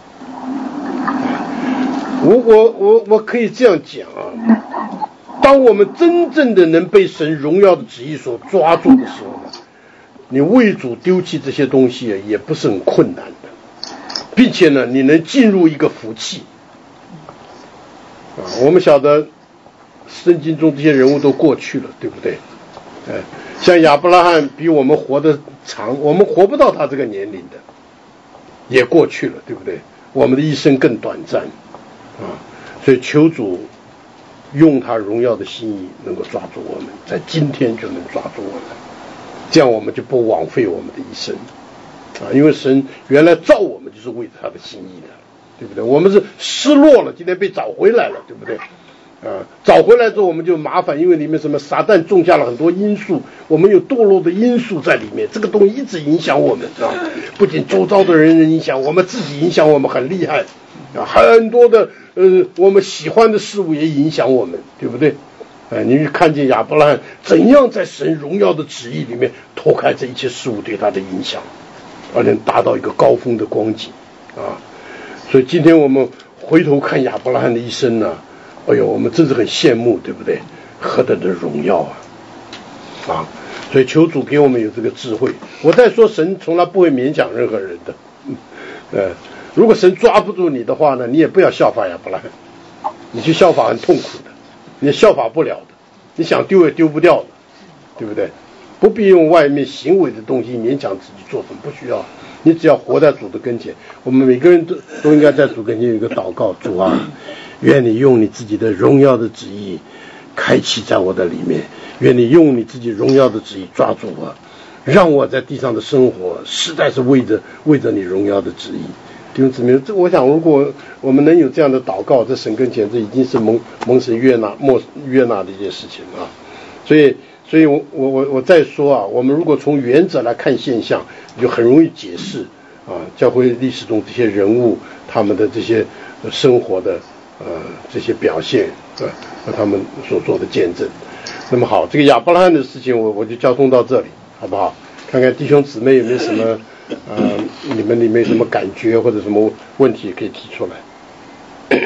我我我我可以这样讲啊，当我们真正的能被神荣耀的旨意所抓住的时候呢，你为主丢弃这些东西也不是很困难的，并且呢，你能进入一个福气啊。我们晓得圣经中这些人物都过去了，对不对？哎，像亚伯拉罕比我们活得长，我们活不到他这个年龄的，也过去了，对不对？我们的一生更短暂啊，所以求主用他荣耀的心意能够抓住我们，在今天就能抓住我们，这样我们就不枉费我们的一生啊！因为神原来造我们就是为着他的心意的，对不对？我们是失落了，今天被找回来了，对不对？啊，找回来之后我们就麻烦，因为里面什么撒旦种下了很多因素，我们有堕落的因素在里面，这个东西一直影响我们啊，不仅周遭的人影响，我们自己影响我们很厉害啊，很多的呃我们喜欢的事物也影响我们，对不对？哎、呃，你看见亚伯拉罕怎样在神荣耀的旨意里面脱开这一切事物对他的影响，而能达到一个高峰的光景啊！所以今天我们回头看亚伯拉罕的一生呢、啊。哎呦，我们真是很羡慕，对不对？何等的荣耀啊！啊，所以求主给我们有这个智慧。我在说，神从来不会勉强任何人的。呃，如果神抓不住你的话呢，你也不要效法亚伯拉罕，你去效法很痛苦的，你也效法不了的，你想丢也丢不掉的，对不对？不必用外面行为的东西勉强自己做什么，不需要。你只要活在主的跟前，我们每个人都都应该在主跟前有一个祷告：主啊，愿你用你自己的荣耀的旨意开启在我的里面，愿你用你自己荣耀的旨意抓住我，让我在地上的生活实在是为着为着你荣耀的旨意。弟兄姊妹，这我想如果我们能有这样的祷告，在神跟前，这已经是蒙蒙神悦纳、莫悦纳的一件事情啊。所以，所以我我我我再说啊，我们如果从原则来看现象，就很容易解释啊，教会历史中这些人物他们的这些生活的呃这些表现啊和他们所做的见证。那么好，这个亚伯拉罕的事情我我就交通到这里，好不好？看看弟兄姊妹有没有什么呃你们里面有什么感觉或者什么问题可以提出来。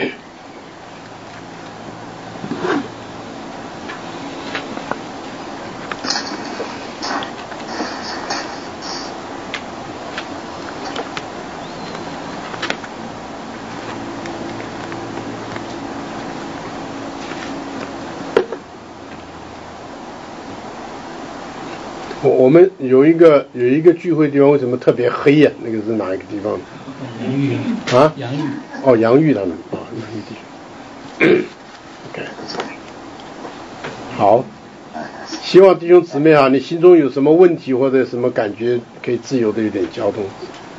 我我们有一个有一个聚会地方，为什么特别黑呀、啊？那个是哪一个地方？ 杨玉啊？ 杨玉哦，杨玉他们啊，杨玉弟兄。OK， 好，希望弟兄姊妹啊，你心中有什么问题或者什么感觉，可以自由的有点交通。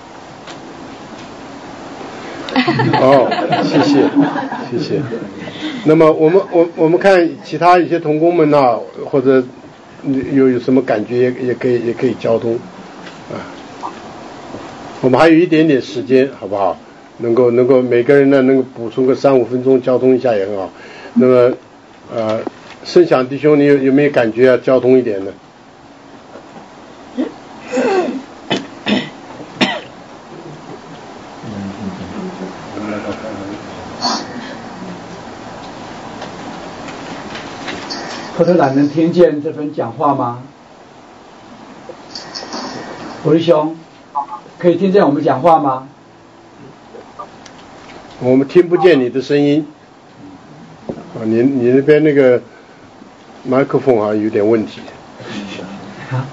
哦，谢谢，谢谢。那么我们我我们看其他一些同工们啊，或者。有有什么感觉也也可以也可以交通啊，我们还有一点点时间，好不好？能够能够每个人呢能够补充个三五分钟交通一下也很好。那么呃，盛享弟兄，你有有没有感觉要交通一点呢？ 科特兰能听见这份讲话吗？我的兄，可以听见我们讲话吗？ 我们听不见你的声音。啊，你你那边那个麦克风好像有点问题。 啊？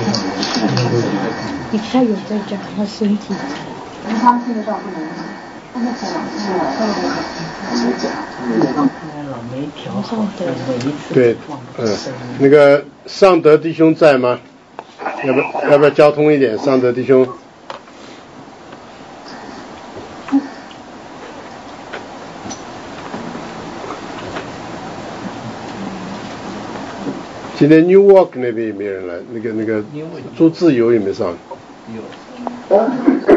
你他有在讲他身体， 他听得到不能。 对，嗯，那个尚德弟兄在吗？要不要要不要交通一点？尚德弟兄。今天 New Walk 那边也没人来，那个那个朱自由也没上。有。哦。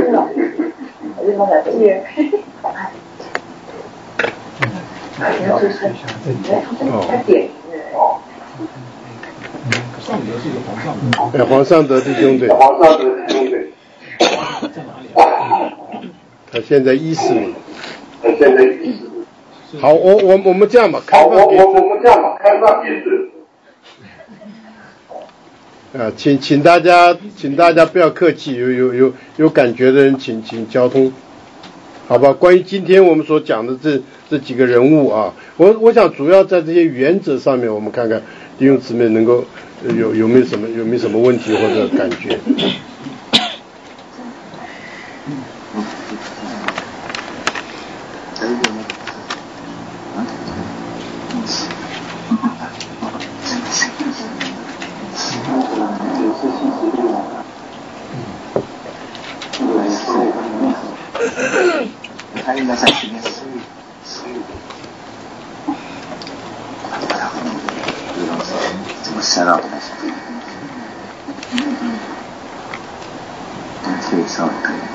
哎，黄尚德弟兄对。黄尚德弟兄对。他现在一四零。他现在一四零。好，我我我们这样吧，开放给。我我们这样吧，开放给是。啊，请请大家，请大家不要客气，有有有有感觉的人，请请交通，好吧？关于今天我们所讲的这这几个人物啊，我我想主要在这些原则上面，我们看看弟兄姊妹能够有有没有什么有没有什么问题或者感觉。 他应该在前面。怎么塞到的？可以稍微可以。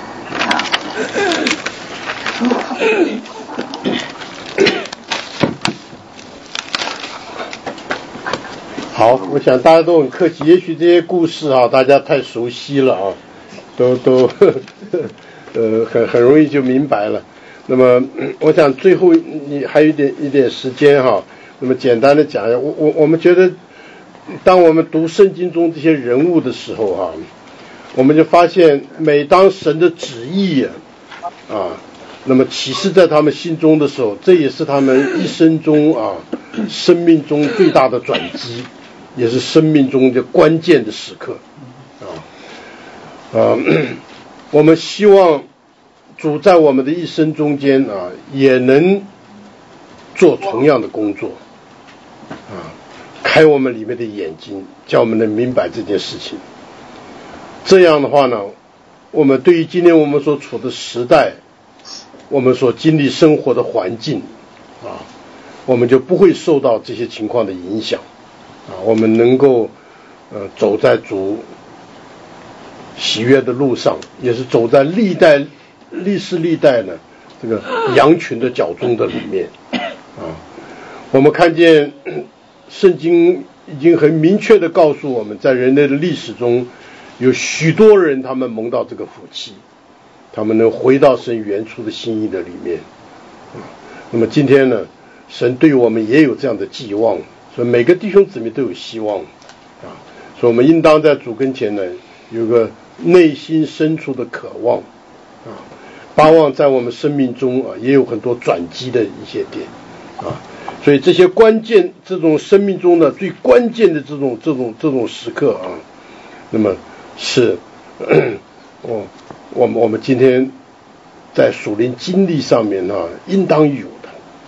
好，我想大家都很客气，也许这些故事啊，大家太熟悉了啊，都都呵呵呃很很容易就明白了。那么我想最后你还有一点一点时间哈，那么简单的讲一下，我我我们觉得，当我们读圣经中这些人物的时候哈，我们就发现，每当神的旨意啊，那么启示在他们心中的时候，这也是他们一生中啊生命中最大的转机，也是生命中的关键的时刻啊啊，我们希望主在我们的一生中间啊，也能做同样的工作啊，开我们里面的眼睛，叫我们能明白这件事情。这样的话呢，我们对于今天我们所处的时代，我们所经历生活的环境啊，我们就不会受到这些情况的影响啊，我们能够呃走在主喜悦的路上，也是走在历代历世历代呢这个羊群的脚中的里面啊。我们看见圣经已经很明确的告诉我们，在人类的历史中有许多人他们蒙到这个福气，他们能回到神原初的心意的里面啊。那么今天呢，神对我们也有这样的寄望，所以每个弟兄姊妹都有希望啊。所以我们应当在主跟前呢有个内心深处的渴望啊，巴望在我们生命中啊也有很多转机的一些点啊。所以这些关键，这种生命中的最关键的这种这种这种时刻啊，那么是我我们我们今天在属灵经历上面呢、啊，应当有的。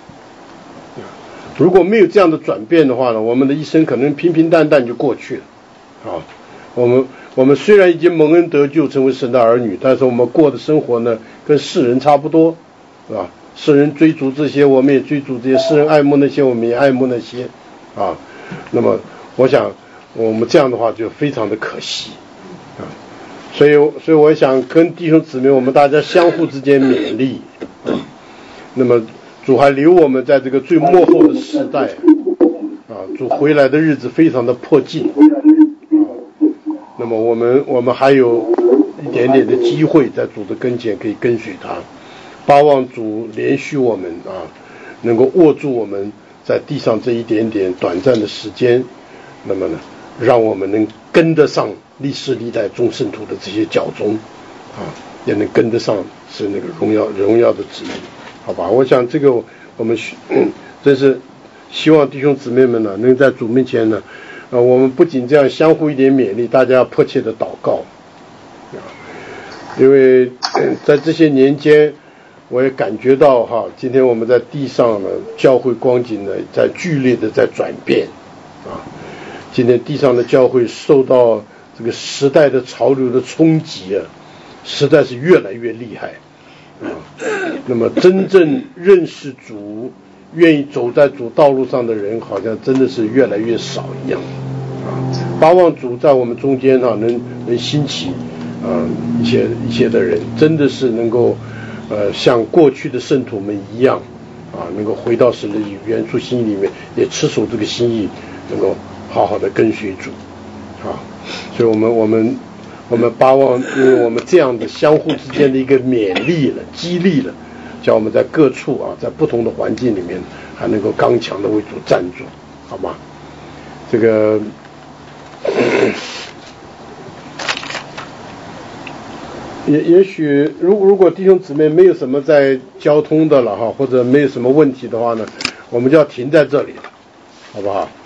如果没有这样的转变的话呢，我们的一生可能平平淡淡就过去了啊。我们我们虽然已经蒙恩得救，成为神的儿女，但是我们过的生活呢，跟世人差不多，是吧？世人追逐这些，我们也追逐这些；世人爱慕那些，我们也爱慕那些，啊。那么，我想我们这样的话就非常的可惜，啊。所以，所以我想跟弟兄姊妹，我们大家相互之间勉励，啊。那么，主还留我们在这个最末后的时代，啊，主回来的日子非常的迫近，啊。那么，我们我们还有一点点的机会，在主的跟前可以跟随他。巴望主连续我们啊，能够握住我们在地上这一点点短暂的时间，那么呢，让我们能跟得上历世历代众圣徒的这些脚踪啊，也能跟得上是那个荣耀荣耀的旨意，好吧？我想这个我们真是希望弟兄姊妹们呢，能在主面前呢，啊，我们不仅这样相互一点勉励，大家迫切的祷告啊，因为在这些年间。 我也感觉到哈，今天我们在地上呢，教会光景呢在剧烈的在转变啊。今天地上的教会受到这个时代的潮流的冲击啊，实在是越来越厉害啊。那么真正认识主、愿意走在主道路上的人，好像真的是越来越少一样啊。巴望主在我们中间啊，能能兴起啊一些一些的人，真的是能够。呃，像过去的圣徒们一样，啊，能够回到神的原初心意里面，也持守这个心意，能够好好的跟随主，啊，所以我们我们我们巴望，因为我们这样的相互之间的一个勉励了、激励了，叫我们在各处啊，在不同的环境里面，还能够刚强的为主站住，好吗？这个。也也许，如如果弟兄姊妹没有什么在交通的了哈，或者没有什么问题的话呢，我们就要停在这里了，好不好？